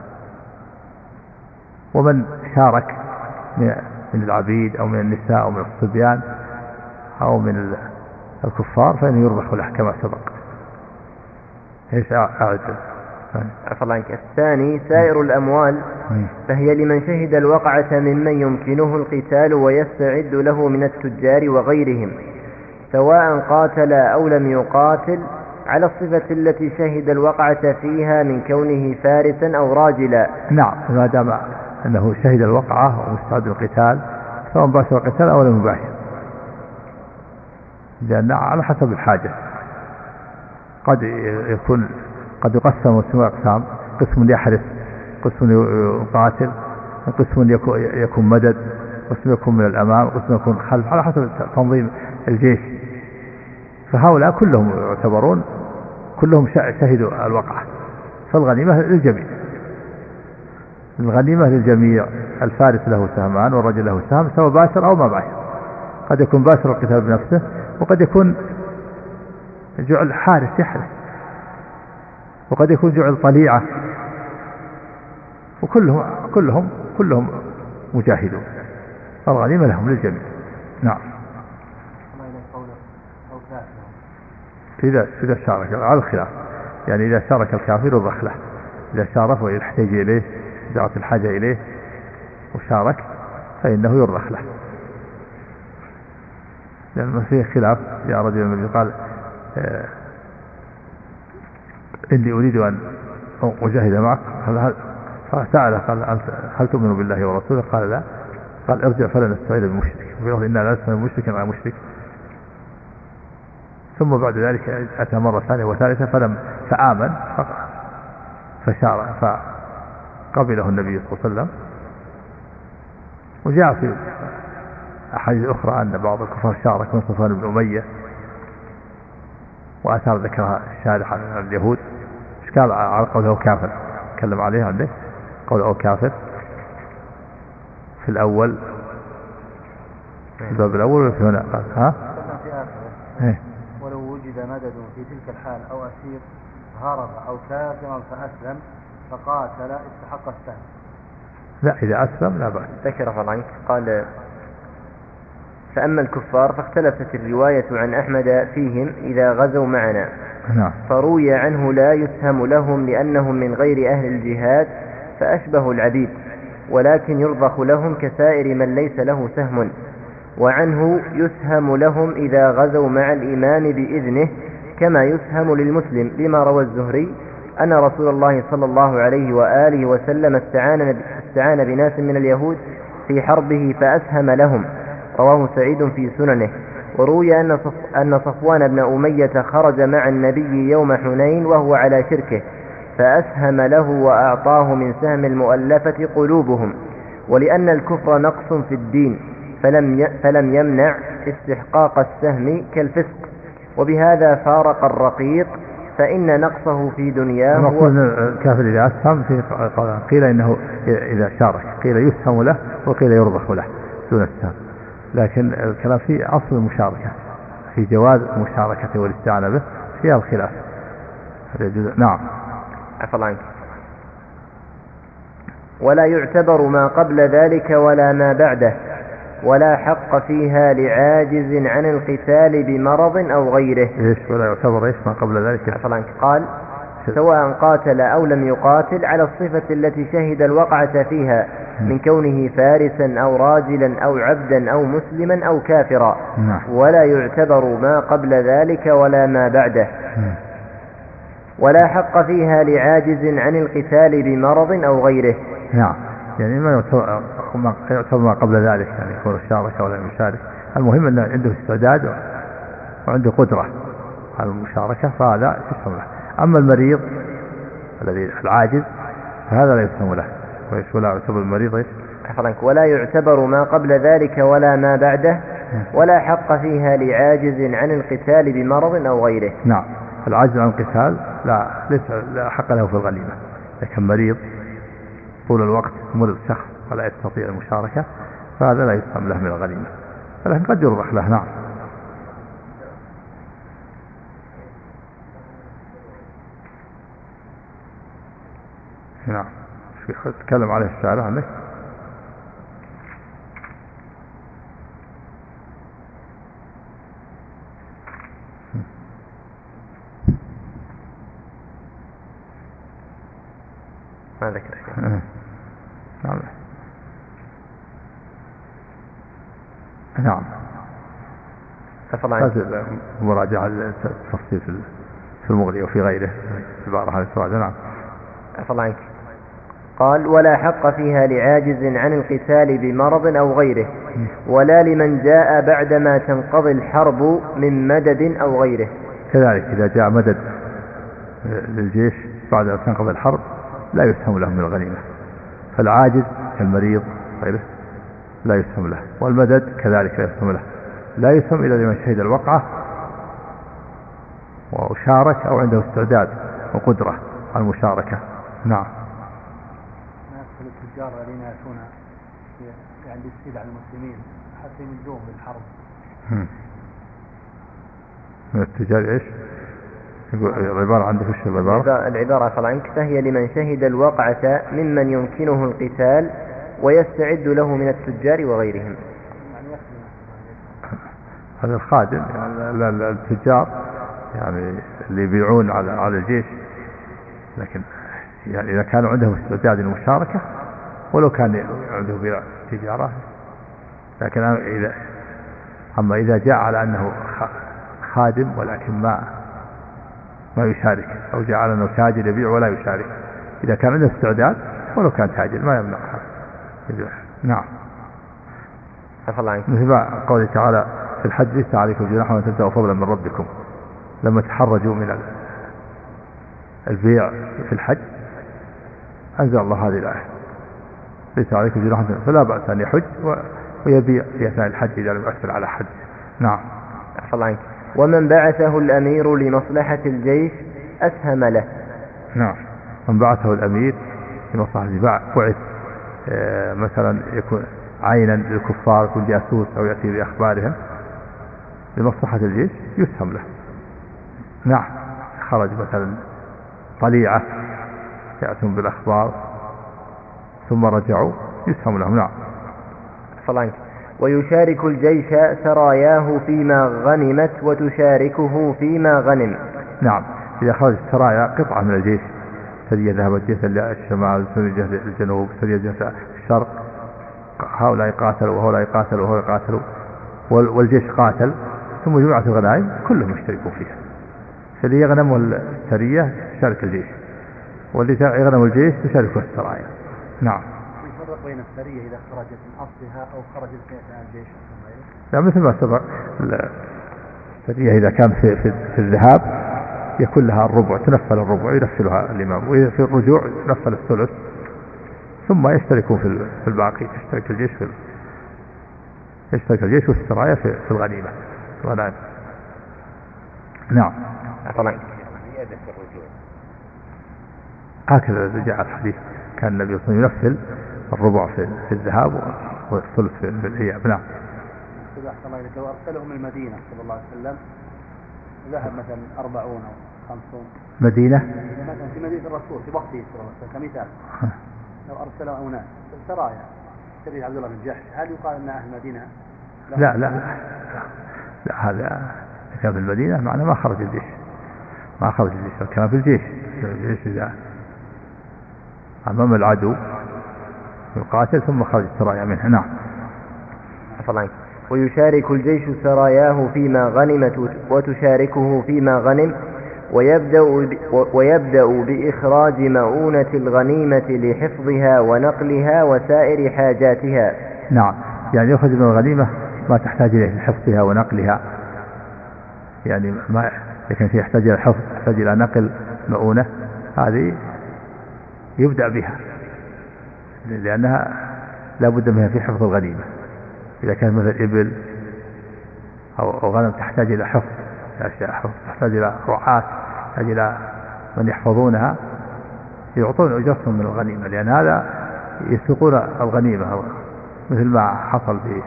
ومن شارك من العبيد أو من النساء أو من الصبيان أو من الكفار فإنه يربح له كما سبق. ايش أعد؟ عفوا عنك. الثاني سائر الأموال، فهي لمن شهد الوقعة ممن يمكنه القتال ويستعد له من التجار وغيرهم، سواء قاتل أو لم يقاتل، على الصفة التي شهد الوقعة فيها من كونه فارسا أو راجلا. نعم. ما دام أنه شهد الوقعة ومستعد للقتال، سواء باشر القتال أو لم يباشر، لأن على حسب الحاجة قد يكون قد يقسم السماء أقسام، قسم يحرس، قسم يقاتل، قسم يكون مدد، قسم يكون من الأمام، قسم يكون خلف، على حسب تنظيم الجيش. فهؤلاء كلهم يعتبرون كلهم شهدوا الوقعة، فالغنيمة للجميع، الغنيمة للجميع. الفارس له سهمان والرجل له سهم، سواء باشر أو ما باشر. قد يكون باشر القتال بنفسه، وقد يكون جعل حارس يحرس، وقد يكون جعل طليعة، وكلهم كلهم كلهم مجاهدون، الغنيمة لهم للجميع. نعم. إذا إذا شارك على الخلاف، يعني إذا شارك الكافر يرضخ له، إذا شارك ويحتاج إليه، دعت الحاجة إليه وشارك فإنه يرضخ له، لأن فيه خلاف. يا رجل من قال آه إني أريد أن أجاهد معك، فسأله قال هل تؤمن بالله ورسوله؟ قال لا. قال ارجع فلا نستعين بالمشرك، ويقول إنا لا نستعين بالمشرك مع مشرك. ثم بعد ذلك أتى مرة ثانية وثالثة فلم فآمن فشار فقبله النبي صلى الله عليه وسلم. وجاء في أحاديث أخرى أن بعض الكفار شارك من صفوان بن أمية، وآثار ذكرها الشارح عن اليهود. إيش قال على قوله كافر؟ تكلم عليه عندك قوله كافر في الأول، في الباب الأول وفي هنا قال ها؟ في آخره إيه؟ ولو وجد مدد في تلك الحال أو أسير هرب أو كافرا فأسلم فقاتل استحق السهم. لا، إذا أسلم لا بأس. ذكر عنك قال فأما الكفار فاختلفت الرواية عن أحمد فيهم إذا غزوا معنا. نعم. فروي عنه لا يسهم لهم لأنهم من غير أهل الجهاد فأشبه العبيد، ولكن يرضخ لهم كسائر من ليس له سهم. وعنه يسهم لهم إذا غزوا مع الإمام بإذنه كما يسهم للمسلم، لما روى الزهري أن رسول الله صلى الله عليه وآله وسلم استعان, استعان بناس من اليهود في حربه فأسهم لهم، رواه سعيد في سننه. وروي أن أن صفوان بن أمية خرج مع النبي يوم حنين وهو على شركه فأسهم له وأعطاه من سهم المؤلفة قلوبهم، ولأن الكفر نقص في الدين فلم فلم يمنع استحقاق السهم كالفسق، وبهذا فارق الرقيق فإن نقصه في دنياه. نقول الكافر إذا أسهم في قيل إنه إذا شارك، قيل يسهم له وقيل يرضخ له دون السهم، لكن الكلام في أصل المشاركة، في جواز المشاركة والاستعانة به فيها الخلاف. نعم. عفى الله عنك. ولا يعتبر ما قبل ذلك ولا ما بعده، ولا حق فيها لعاجز عن القتال بمرض أو غيره. إيش ولا يعتبر إيش ما قبل ذلك؟ عفى الله عنك. قال سواء قاتل أو لم يقاتل على الصفة التي شهد الوقعة فيها من كونه فارسا أو راجلا أو عبدا أو مسلما أو كافرا. ولا يعتبر ما قبل ذلك ولا ما بعده، ولا حق فيها لعاجز عن القتال بمرض أو غيره. نعم. يعني ما يعتبر ما قبل ذلك، يعني يكون شارك ولا يشارك، المهم أنه عنده استعداد وعنده قدرة على المشاركة، فهذا يسمى له. أما المريض الذي العاجز فهذا لا يسمى له. ولا يعتبر المريض إيش؟ ولا يعتبر ما قبل ذلك ولا ما بعده، ولا حق فيها لعاجز عن القتال بمرض أو غيره. نعم. العاجز عن القتال لا ليس لا حق له في الغنيمة، لكن مريض طول الوقت مرض شخص ولا يستطيع المشاركة فهذا لا يسمى له من الغنيمة، لكن قد يربح له. نعم. نعم. تكلم عليه الشارع عنك. ما ذكر شيء. نعم. نعم. هذا مراجعة التفصيل في المغني وفي غيره في بعض هذه السؤال. نعم. عفى عنك. قال ولا حق فيها لعاجز عن القتال بمرض أو غيره، ولا لمن جاء بعدما تنقضي الحرب من مدد أو غيره. كذلك إذا جاء مدد للجيش بعد أن تنقضي الحرب لا يسهم له من الغنيمة، فالعاجز كالمريض غيره لا يسهم له، والمدد كذلك لا يسهم له. لا يسهم إلا لمن شهد الوقعة وشارك أو عنده استعداد وقدرة على المشاركة. نعم. التجار الذين يأتون يعني يستيل على المسلمين حتى يمدوهم بالحرب. من التجار ايش؟ العبارة عندك ايش العبارة؟ العبارة فضل عنك فهي لمن شهد الوقعة ممن يمكنه القتال ويستعد له من التجار وغيرهم. هذا الخادم يعني التجار يعني اللي يبيعون على على الجيش، لكن يعني إذا كانوا عندهم استعداد للمشاركة ولو كان عنده بيع تجارة، لكن إذا أما إذا جاء على أنه خادم ولكن ما ما يشارك، أو جاء على أنه تاجر يبيع ولا يشارك، إذا كان عنده استعداد ولو كان تاجر ما يمنع. نعم. مثل قوله تعالى في الحج ليس عليكم جناح أن تبتغوا فضلا من ربكم، لما تحرجوا من البيع في الحج أنزل الله هذه الآية ليس عليكم جناح، فلا بأس أن يحج ويبيع في أثناء الحج إذا لم يؤثر على حج. نعم. ومن بعثه الأمير لمصلحة الجيش أسهم له. نعم. من بعثه الأمير لمصلحة الجيش بعث آه مثلا يكون عينا للكفار، يكون جاسوس أو يأتي بأخبارهم لمصلحة الجيش يسهم له. نعم. خرج مثلا طليعة يأتون بالأخبار ثم رجعوا يسهم لهم. نعم. فلانك. ويشارك الجيش سراياه فيما غنمت وتشاركه فيما غنم. نعم. إذا خرج السرايا قطعة من الجيش، سرية ذهبت جهة الشمال، سرية جهة الجنوب، سرية جهة الشرق، هؤلاء قاتلوا وهؤلاء قاتلوا وهؤلاء قاتلوا والجيش قاتل، ثم جمعت الغنائم كلهم يشتركون فيها. فاللي يغنم السرية يشارك الجيش، واللي يغنم الجيش يشارك السرايا. نعم. يفرق بين السرية إذا خرجت من أصلها أو خرجت في الجيش؟ لا، مثل ما سبق السرية إذا كان في, في, في الذهاب يكون لها الربع، تنفل الربع ينفلها الإمام، وإذا في الرجوع ينفل الثلث، ثم يشتركون في, في الباقي. يشترك الجيش في يشترك الجيش والسرايا في, في الغنيمة الغنائم. نعم. طبعا هكذا جاء الحديث، كان النبي صلى الله عليه وسلم ينفل الربع في, في الذهاب والثلث في, في الإياب. نعم. لو أرسلهم المدينة صلى الله عليه وسلم ذهب مثلا أربعون أو خمسون مدينة مثلا في مدينة الرسول في وقته صلى الله عليه وسلم كمثال لو أرسلوا أناس سرايا سرية عبد الله بن جحش هل يقال أن أهل المدينة؟ لا لا لا, لا هذا كان في المدينة معناه ما خرج الجيش ما خرج الجيش كان في الجيش الجيش إذا أمام العدو يقاتل ثم خرج السرايا منه. نعم. ويشارك الجيش سراياه فيما غنمت وتشاركه فيما غنم ويبدأ, ويبدأ بإخراج مؤونة الغنيمة لحفظها ونقلها وسائر حاجاتها. نعم يعني يأخذ من الغنيمة ما تحتاج إليه لحفظها ونقلها يعني ما لكن في يحتاج إلى حفظ يحتاج إلى نقل مؤونة هذه يبدأ بها لأنها لا بد منها في حفظ الغنيمة. إذا كان مثل إبل أو غنم تحتاج إلى حفظ أشياء حفظ تحتاج إلى رعاة تحتاج إلى من يحفظونها يعطون أجرتهم من الغنيمة لأن هذا يسوقون الغنيمة مثل ما حصل في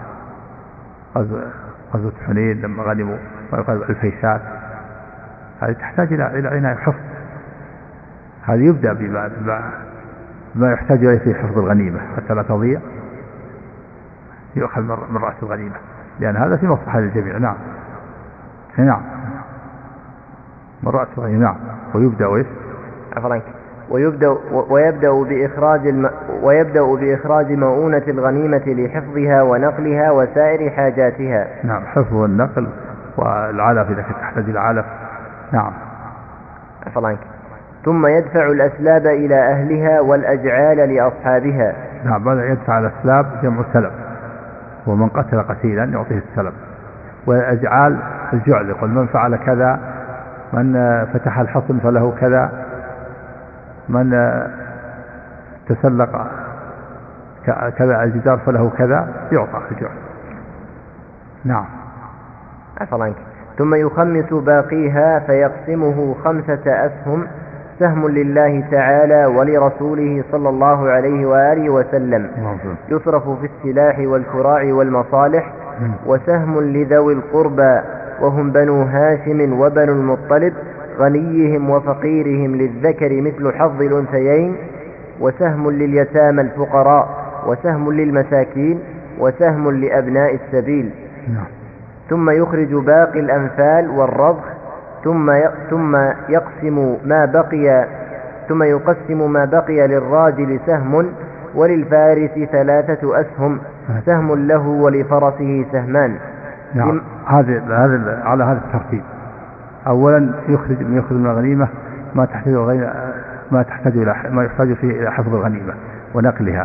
غزوة حنين لما غنموا الفيسات هذه تحتاج إلى إلى عناية حفظ. هذا يبدأ بما ما يحتاج إليه في حفظ الغنيمة حتى لا تضيع يؤخذ من رأس الغنيمة لأن هذا في مصلحة للجميع. نعم نعم من رأس الغنيمة. نعم. ويبدأ وإيش ويبدأ ويبدأ بإخراج الم... ويبدأ بإخراج مؤونة الغنيمة لحفظها ونقلها وسائر حاجاتها. نعم حفظ والنقل والعلف إذا كنت تحتاج إلى علف. نعم. أفضلك. ثم يدفع الأسلاب إلى أهلها والأجعال لأصحابها. نعم بعد يدفع الأسلاب جمع السلب ومن قتل قتيلا يعطيه السلب والأجعال الجعل يقول من فعل كذا من فتح الحصن فله كذا من تسلق كذا الجدار فله كذا يعطى الجعل. نعم. أفضلك. ثم يخمس باقيها فيقسمه خمسة أسهم سهم لله تعالى ولرسوله صلى الله عليه وآله وسلم يصرف في السلاح والكراع والمصالح وسهم لذوي القربى وهم بنو هاشم وبنو المطلب غنيهم وفقيرهم للذكر مثل حظ الأنثيين وسهم لليتامى الفقراء وسهم للمساكين وسهم لأبناء السبيل. ثم يخرج باقي الأنفال والرضخ ثم ثم يقسم ما بقي ثم يقسم ما بقي للراجل سهم وللفارس ثلاثة أسهم سهم له ولفرسه سهمان. نعم. هذا هذا على هذا الترتيب. أولا يخرج يأخذ من الغنيمة ما تحتاج غير ما تحتاج إلى ما يحتاج فيه إلى حفظ الغنيمة ونقلها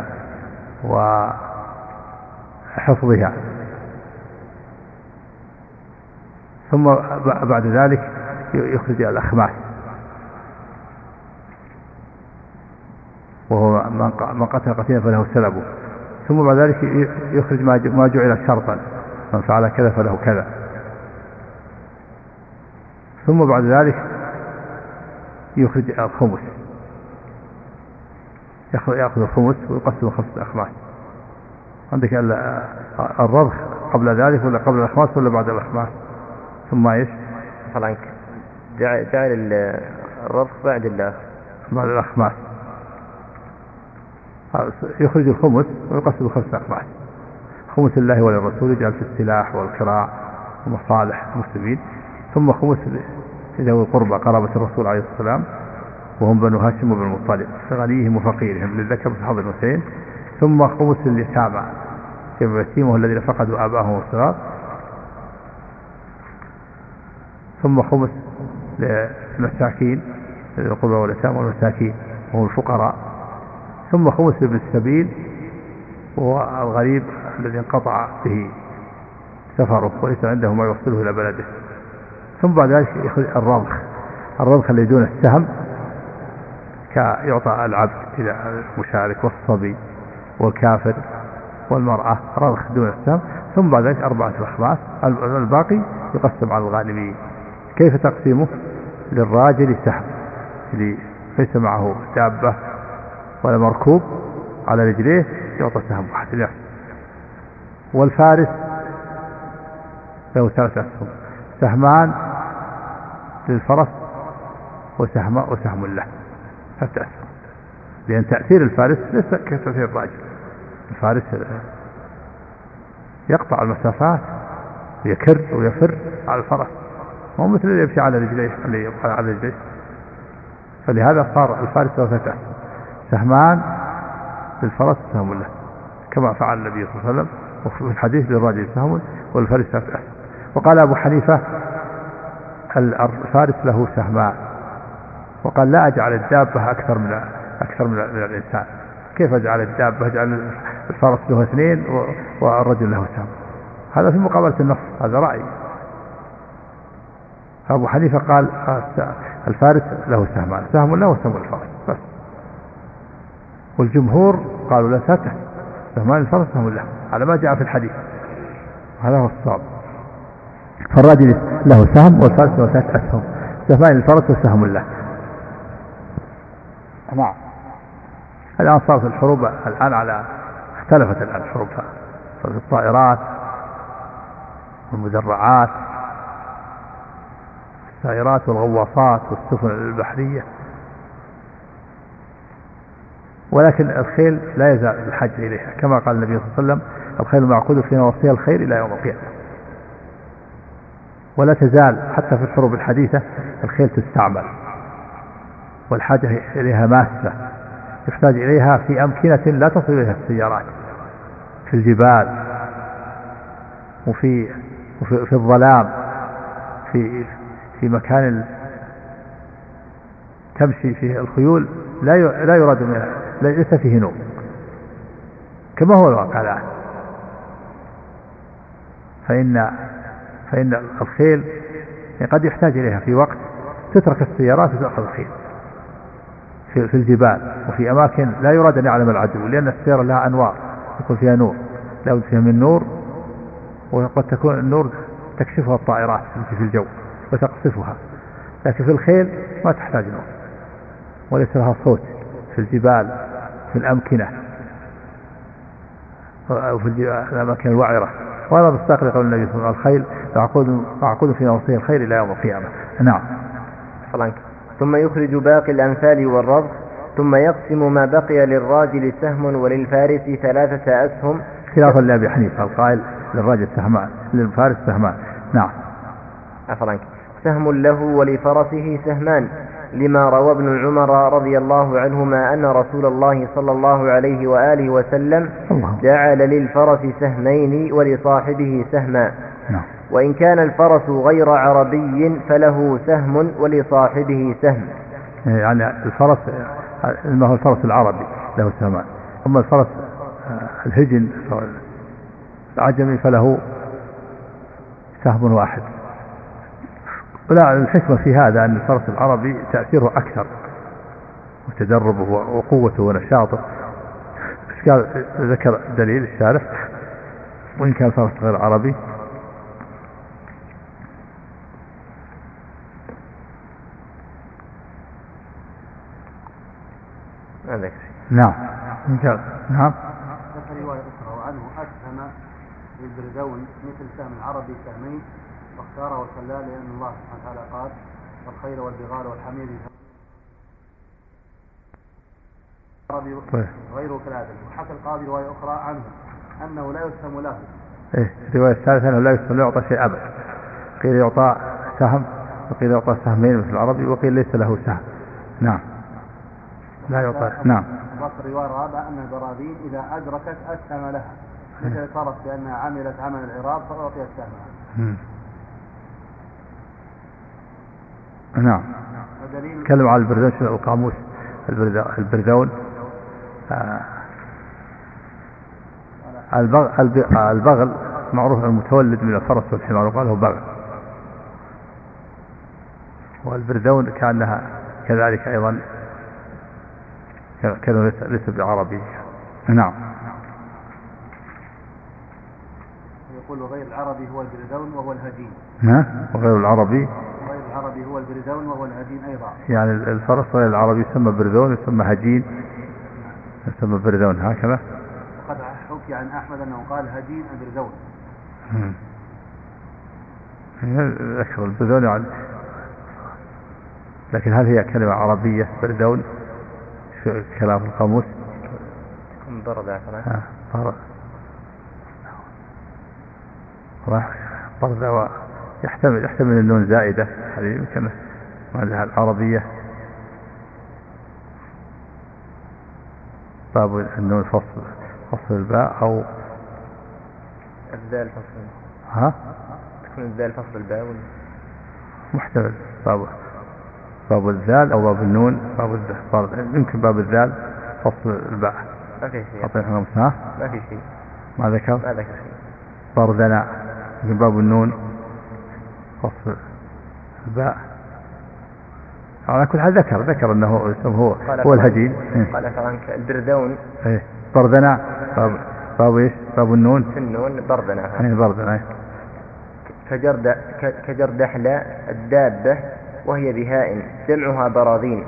وحفظها. ثم بعد ذلك يخرج الأخماس وهو من قتل قتيلا فله سلبه. ثم بعد ذلك يخرج ما جعل شرطا من فعل كذا فله كذا. ثم بعد ذلك يخرج الخمس يأخذ الخمس ويقسم خمسة أخماس. عندك الرضخ قبل ذلك ولا قبل الأخماس ولا بعد الأخماس؟ ثم ايش؟ فلانك جعل الرضخ بعد الله بعد الأخماس. يخرج الخمس ويقسم خمسة أخماس. خمس الله وللرسول يجعل في السلاح والكراع ومصالح المسلمين. ثم خمس ذوي القربى قرابة الرسول عليه الصلاة والسلام وهم بنو هاشم وبنو المطلب غنيهم وفقيرهم للذكر مثل حظ الأنثيين. ثم خمس اليتامى كما يتيمه الذين فقدوا آباءهم والصغار. ثم خمس للمساكين القربى واليتامى والمساكين وهم الفقراء. ثم خمس لابن السبيل والغريب الذي انقطع به سفره وليس عنده ما يوصله إلى بلده. ثم بعد ذلك يأخذ الرضخ الرضخ الذي دون السهم كيعطى العبد إلى المشارك والصبي والكافر والمرأة رضخ دون السهم. ثم بعد ذلك أربعة الأخماس الباقي يقسم على الغانمين. كيف تقسيمه؟ للراجل سهم اللي ليس معه دابة ولا مركوب على رجليه يعطى سهم واحد. والفارس له ثلاثة أسهم سهمان للفرس وسهم وسهم له ثلاثة أسهم، لأن تأثير الفارس ليس كتأثير الراجل. الفارس يقطع المسافات ويكر ويفر على الفرس، مو مثل اللي يمشي على رجليه اللي يبقى على رجليه. فلهذا صار الفارس له ثلاثة أسهم، سهمان للفرس وسهم له، كما فعل النبي صلى الله عليه وسلم وفي الحديث للراجل سهم والفارس ثلاثة أسهم. وقال أبو حنيفة الفارس له سهمان، وقال لا أجعل الدابة أكثر من أكثر من, من الإنسان. كيف أجعل الدابة؟ أجعل الفرس له اثنين والرجل له سهم، هذا في مقابلة النص، هذا رأي. أبو حنيفة قال الفارس له سهمان، سهم له وسهم الفرس بس. والجمهور قالوا لا ثلاثة، سهمان الفرس سهم له، على ما جاء في الحديث، هذا هو الصواب. فالراجل له سهم والفارس له ثلاثة أسهم، سهمان الفرس وسهم له. نعم. الآن صارت الحروب الآن على اختلفت الآن الحروب، صارت الطائرات والمدرعات، السائرات والغواصات والسفن البحرية، ولكن الخيل لا يزال الحج إليها، كما قال النبي صلى الله عليه وسلم الخيل معقود في نواصيها الخير إلى يوم القيامة. ولا تزال حتى في الحروب الحديثة الخيل تستعمل، والحاجة إليها ماسة، يحتاج إليها في أمكنة لا تصل إليها السيارات، في الجبال وفي وفي في الظلام، في في مكان تمشي فيه الخيول لا لا يراد منها، ليس فيه نور، كما هو الواقع الآن. فإن فإن الخيل قد يحتاج إليها في وقت تترك السيارات وتأخذ الخيل في, في الجبال وفي أماكن لا يراد أن يعلم العدو، لأن السيارة لها أنوار يكون فيها نور، لا بد فيها من نور، وقد تكون النور تكشفها الطائرات في الجو وتقصفها، لكن في الخيل ما تحتاج نور وليس لها صوت في الجبال في الأمكنة أو في الأماكن الوعرة. وهذا مصداق لقول النبي صلى الله عليه وسلم الخيل معقود في نواصيها الخير إلى يوم القيامة. نعم. ثم يخرج باقي الأنفال والرض، ثم يقسم ما بقي للراجل سهم وللفارس ثلاثة أسهم، خلافا لأبي حنيفة القائل للراجل سهمان للفارس سهمان. نعم. أفرنك سهم له ولفرسه سهمان، لما روى ابن عمر رضي الله عنهما أن رسول الله صلى الله عليه وآله وسلم الله. جعل للفرس سهمين ولصاحبه سهما. نعم. وإن كان الفرس غير عربي فله سهم ولصاحبه سهم. يعني الفرس ما هو الفرس العربي له سهمان، أما الفرس الهجن العجمي فله سهم واحد. لا، الحكمة في هذا أن الفرس العربي تأثيره أكثر وتدربه وقوته ونشاطه، قال ذكر دليل الشارح وإن كان الفرس غير عربي. نعم. نعم. ذكر رواية أخرى عنه أسهم للبردون مثل سهم العربي سهمين، واختاره الخلال لأن الله سبحانه وتعالى قال والخيل والبغال والحمير غيره كالآدم. وحكى القاضي رواية أخرى عنه أنه لا يسهم له. إيه رواية ثالثة أنه لا يسهم لا يعطى شيء أبدا، قيل يعطى سهم وقيل يعطى سهمين مثل العربي وقيل ليس له سهم. نعم. لا يعطى. نعم. وفي الرواية الرابعة أن البراذين إذا أدركت أسهم لها، مثل صارت بأنها عملت عمل العراق فأعطيت سهمها. نعم. تكلم على البردون شنو القاموس البردون آه. البغل, البغل معروف المتولد من الفرس والحمار وقال هو بغل، والبردون كأنها كذلك أيضا كانوا ليس بعربي. نعم. يقول غير العربي هو البردون وهو الهجين. ها وغير العربي غير العربي هو البردون وهو الهجين أيضا. يعني الفرس غير العربي يسمى بردون يسمى هجين يسمى بردون هكذا. وقد حكي عن أحمد أنه قال هجين البردون. ذكر البردون يعني لكن هل هي كلمة عربية بردون في كلام القاموس؟ برد برد برد يحتمل يحتمل النون زائدة، هذه يمكن معناها العربية. باب النون فصل فصل الباء أو الذال فصل ها تكون الذال فصل الباء محتمل. باب باب الذال أو باب النون باب الذال، يمكن باب الذال فصل الباء. ما في شيء أعطينا ها ما في شيء ما ذكر ما ذكر شيء. بردنا يمكن باب النون فصل الباء. على كل حال ذكر ذكر أنه هو هو الهجين. قال فرانك البردون إيه بردنا باب باب إيش باب النون في النون بردنا. إيه بردنا. كجرد كجردحلة الدابة وهي بهاء جمعها براذين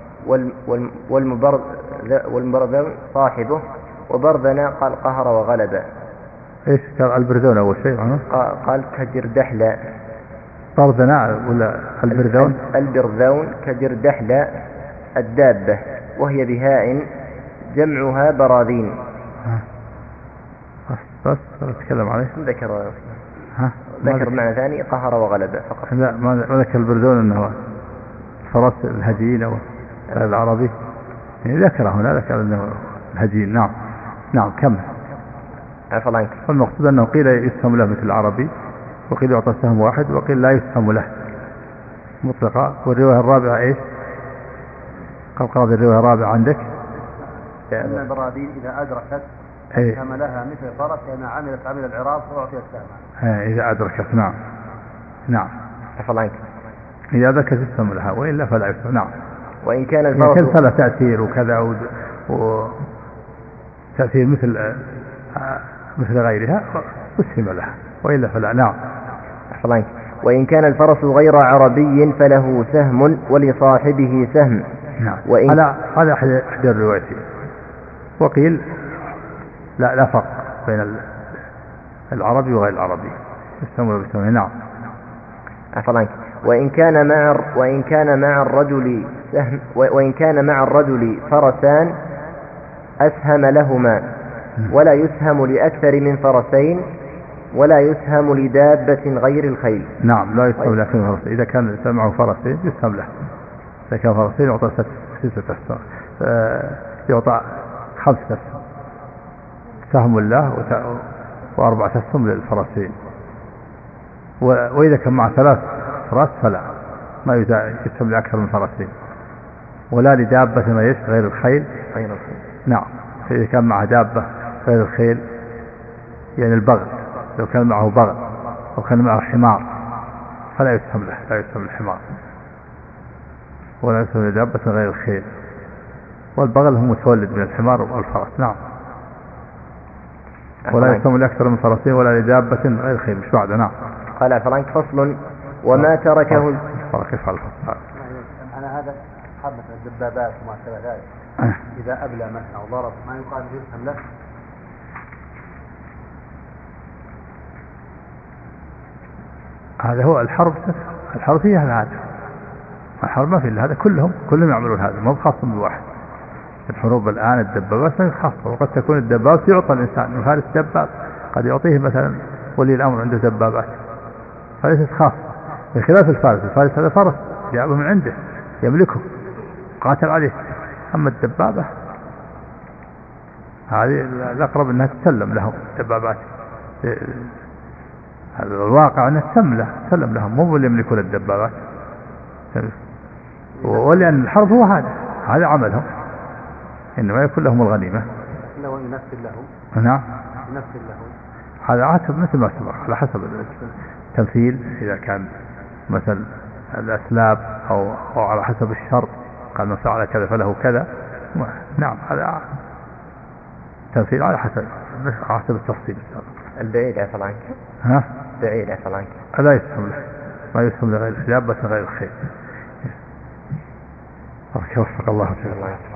والمبرذ صاحبه وبرذنا قال قهر وغلب. ايش قال البردون اول شيء عنه؟ قال كجردحلة برذنا ولا البردون؟ البرذون كجردحلة الدابة وهي بهاء جمعها براذين. بس بس نتكلم عليه. ذكر ها ذكر معنى ثاني قهر وغلب فقط. لا ما ذكر البردون انه فرس الهجين او العربي، يعني ذكر هنا ذكر انه الهجين. نعم نعم كم عفوا. والمقصود انه قيل يسهم له مثل العربي وقيل يعطى سهم واحد وقيل لا يسهم له مطلقا. والرواية الرابعة ايش؟ قال قاضي الرواية الرابعة عندك أن البراذين إذا أدركت أسهم لها مثل فرس لأنها عملت عمل العراق وأعطيت سهما. إذا أدركت. نعم نعم عفوا. إذا أدركت يسهم لها وإلا فلا يسهم. نعم. وإن كان الفرس فلا تأثير وكذا و... و... تأثير مثل مثل غيرها أسهم لها وإلا فلا. نعم. عفوا. وإن كان الفرس غير عربي فله سهم ولصاحبه سهم. نعم. وإن هذا هذا أحد الروايتين. وقيل لا لا فرق بين العربي وغير العربي يسمونه بسمه. نعم. عفوا. وإن كان مع وإن كان مع الرجل سهم وإن كان مع الرجل فرسان أسهم لهما ولا يسهم لأكثر من فرسين ولا يسهم لدابة غير الخيل. نعم لا يسهم لأكثر من فرسين. إذا كان معه فرسين يسهم له. إذا كان فرسين يعطى ستة أسهم يعطى خمسة أسهم سهم له وأربعة أسهم للفرسين. وإذا كان مع ثلاث فرس فلا ما يسهم لأكثر من فرسين ولا لدابة غير الخيل. غير الخيل. نعم. إذا كان معه دابة غير الخيل يعني البغل، لو كان معه بغل أو كان معه حمار فلا يسهم له لا يسهم الحمار ولا يسهم لدابة غير الخيل. والبغل هو متولد من الحمار والفرس. نعم. ولا يسهم لأكثر من فرسين ولا لدابة غير الخيل. مش بعد. نعم. قال فرانك فصل وما تركه كيف على الفصل. أنا هذا حبة الدبابات وما شابه ذلك إذا أبلى مثلا أو ضرب ما يقال يسهم له. هذا هو الحرب. الحرب فيها هذا. الحرب ما في إلا هذا. كلهم كلهم يعملون هذا ما بخاص بواحد. الحروب الآن الدبابات ما خاصة. وقد تكون الدبابات يعطى الإنسان وهذا الدباب قد يعطيه مثلا ولي الأمر عنده دبابات فليست خاصة. بخلاف الفارس. الفارس هذا فرس جابه من عنده يملكه قاتل عليه. أما الدبابة هذه الأقرب أنها تسلم لهم دبابات. هذا الواقع أنها تسلم له تسلم لهم مو اللي يملكون الدبابات. ولأن الحرب هو هذا هذا عملهم إنما يكون لهم الغنيمة. لو ينفذ لهم. نعم. ينفذ لهم. هذا حسب مثل ما سبق على حسب التمثيل. إذا كان مثل الأسلاب أو, أو على حسب الشرط قال من فعل كذا فله كذا. نعم هذا تمثيل على حسب على حسب التفصيل. البعيد عفوا عنك. ها بعيد عفوا عنك. لا يسهم له ما يسهم لغير دابة غير الخير. وفق الله تعالى.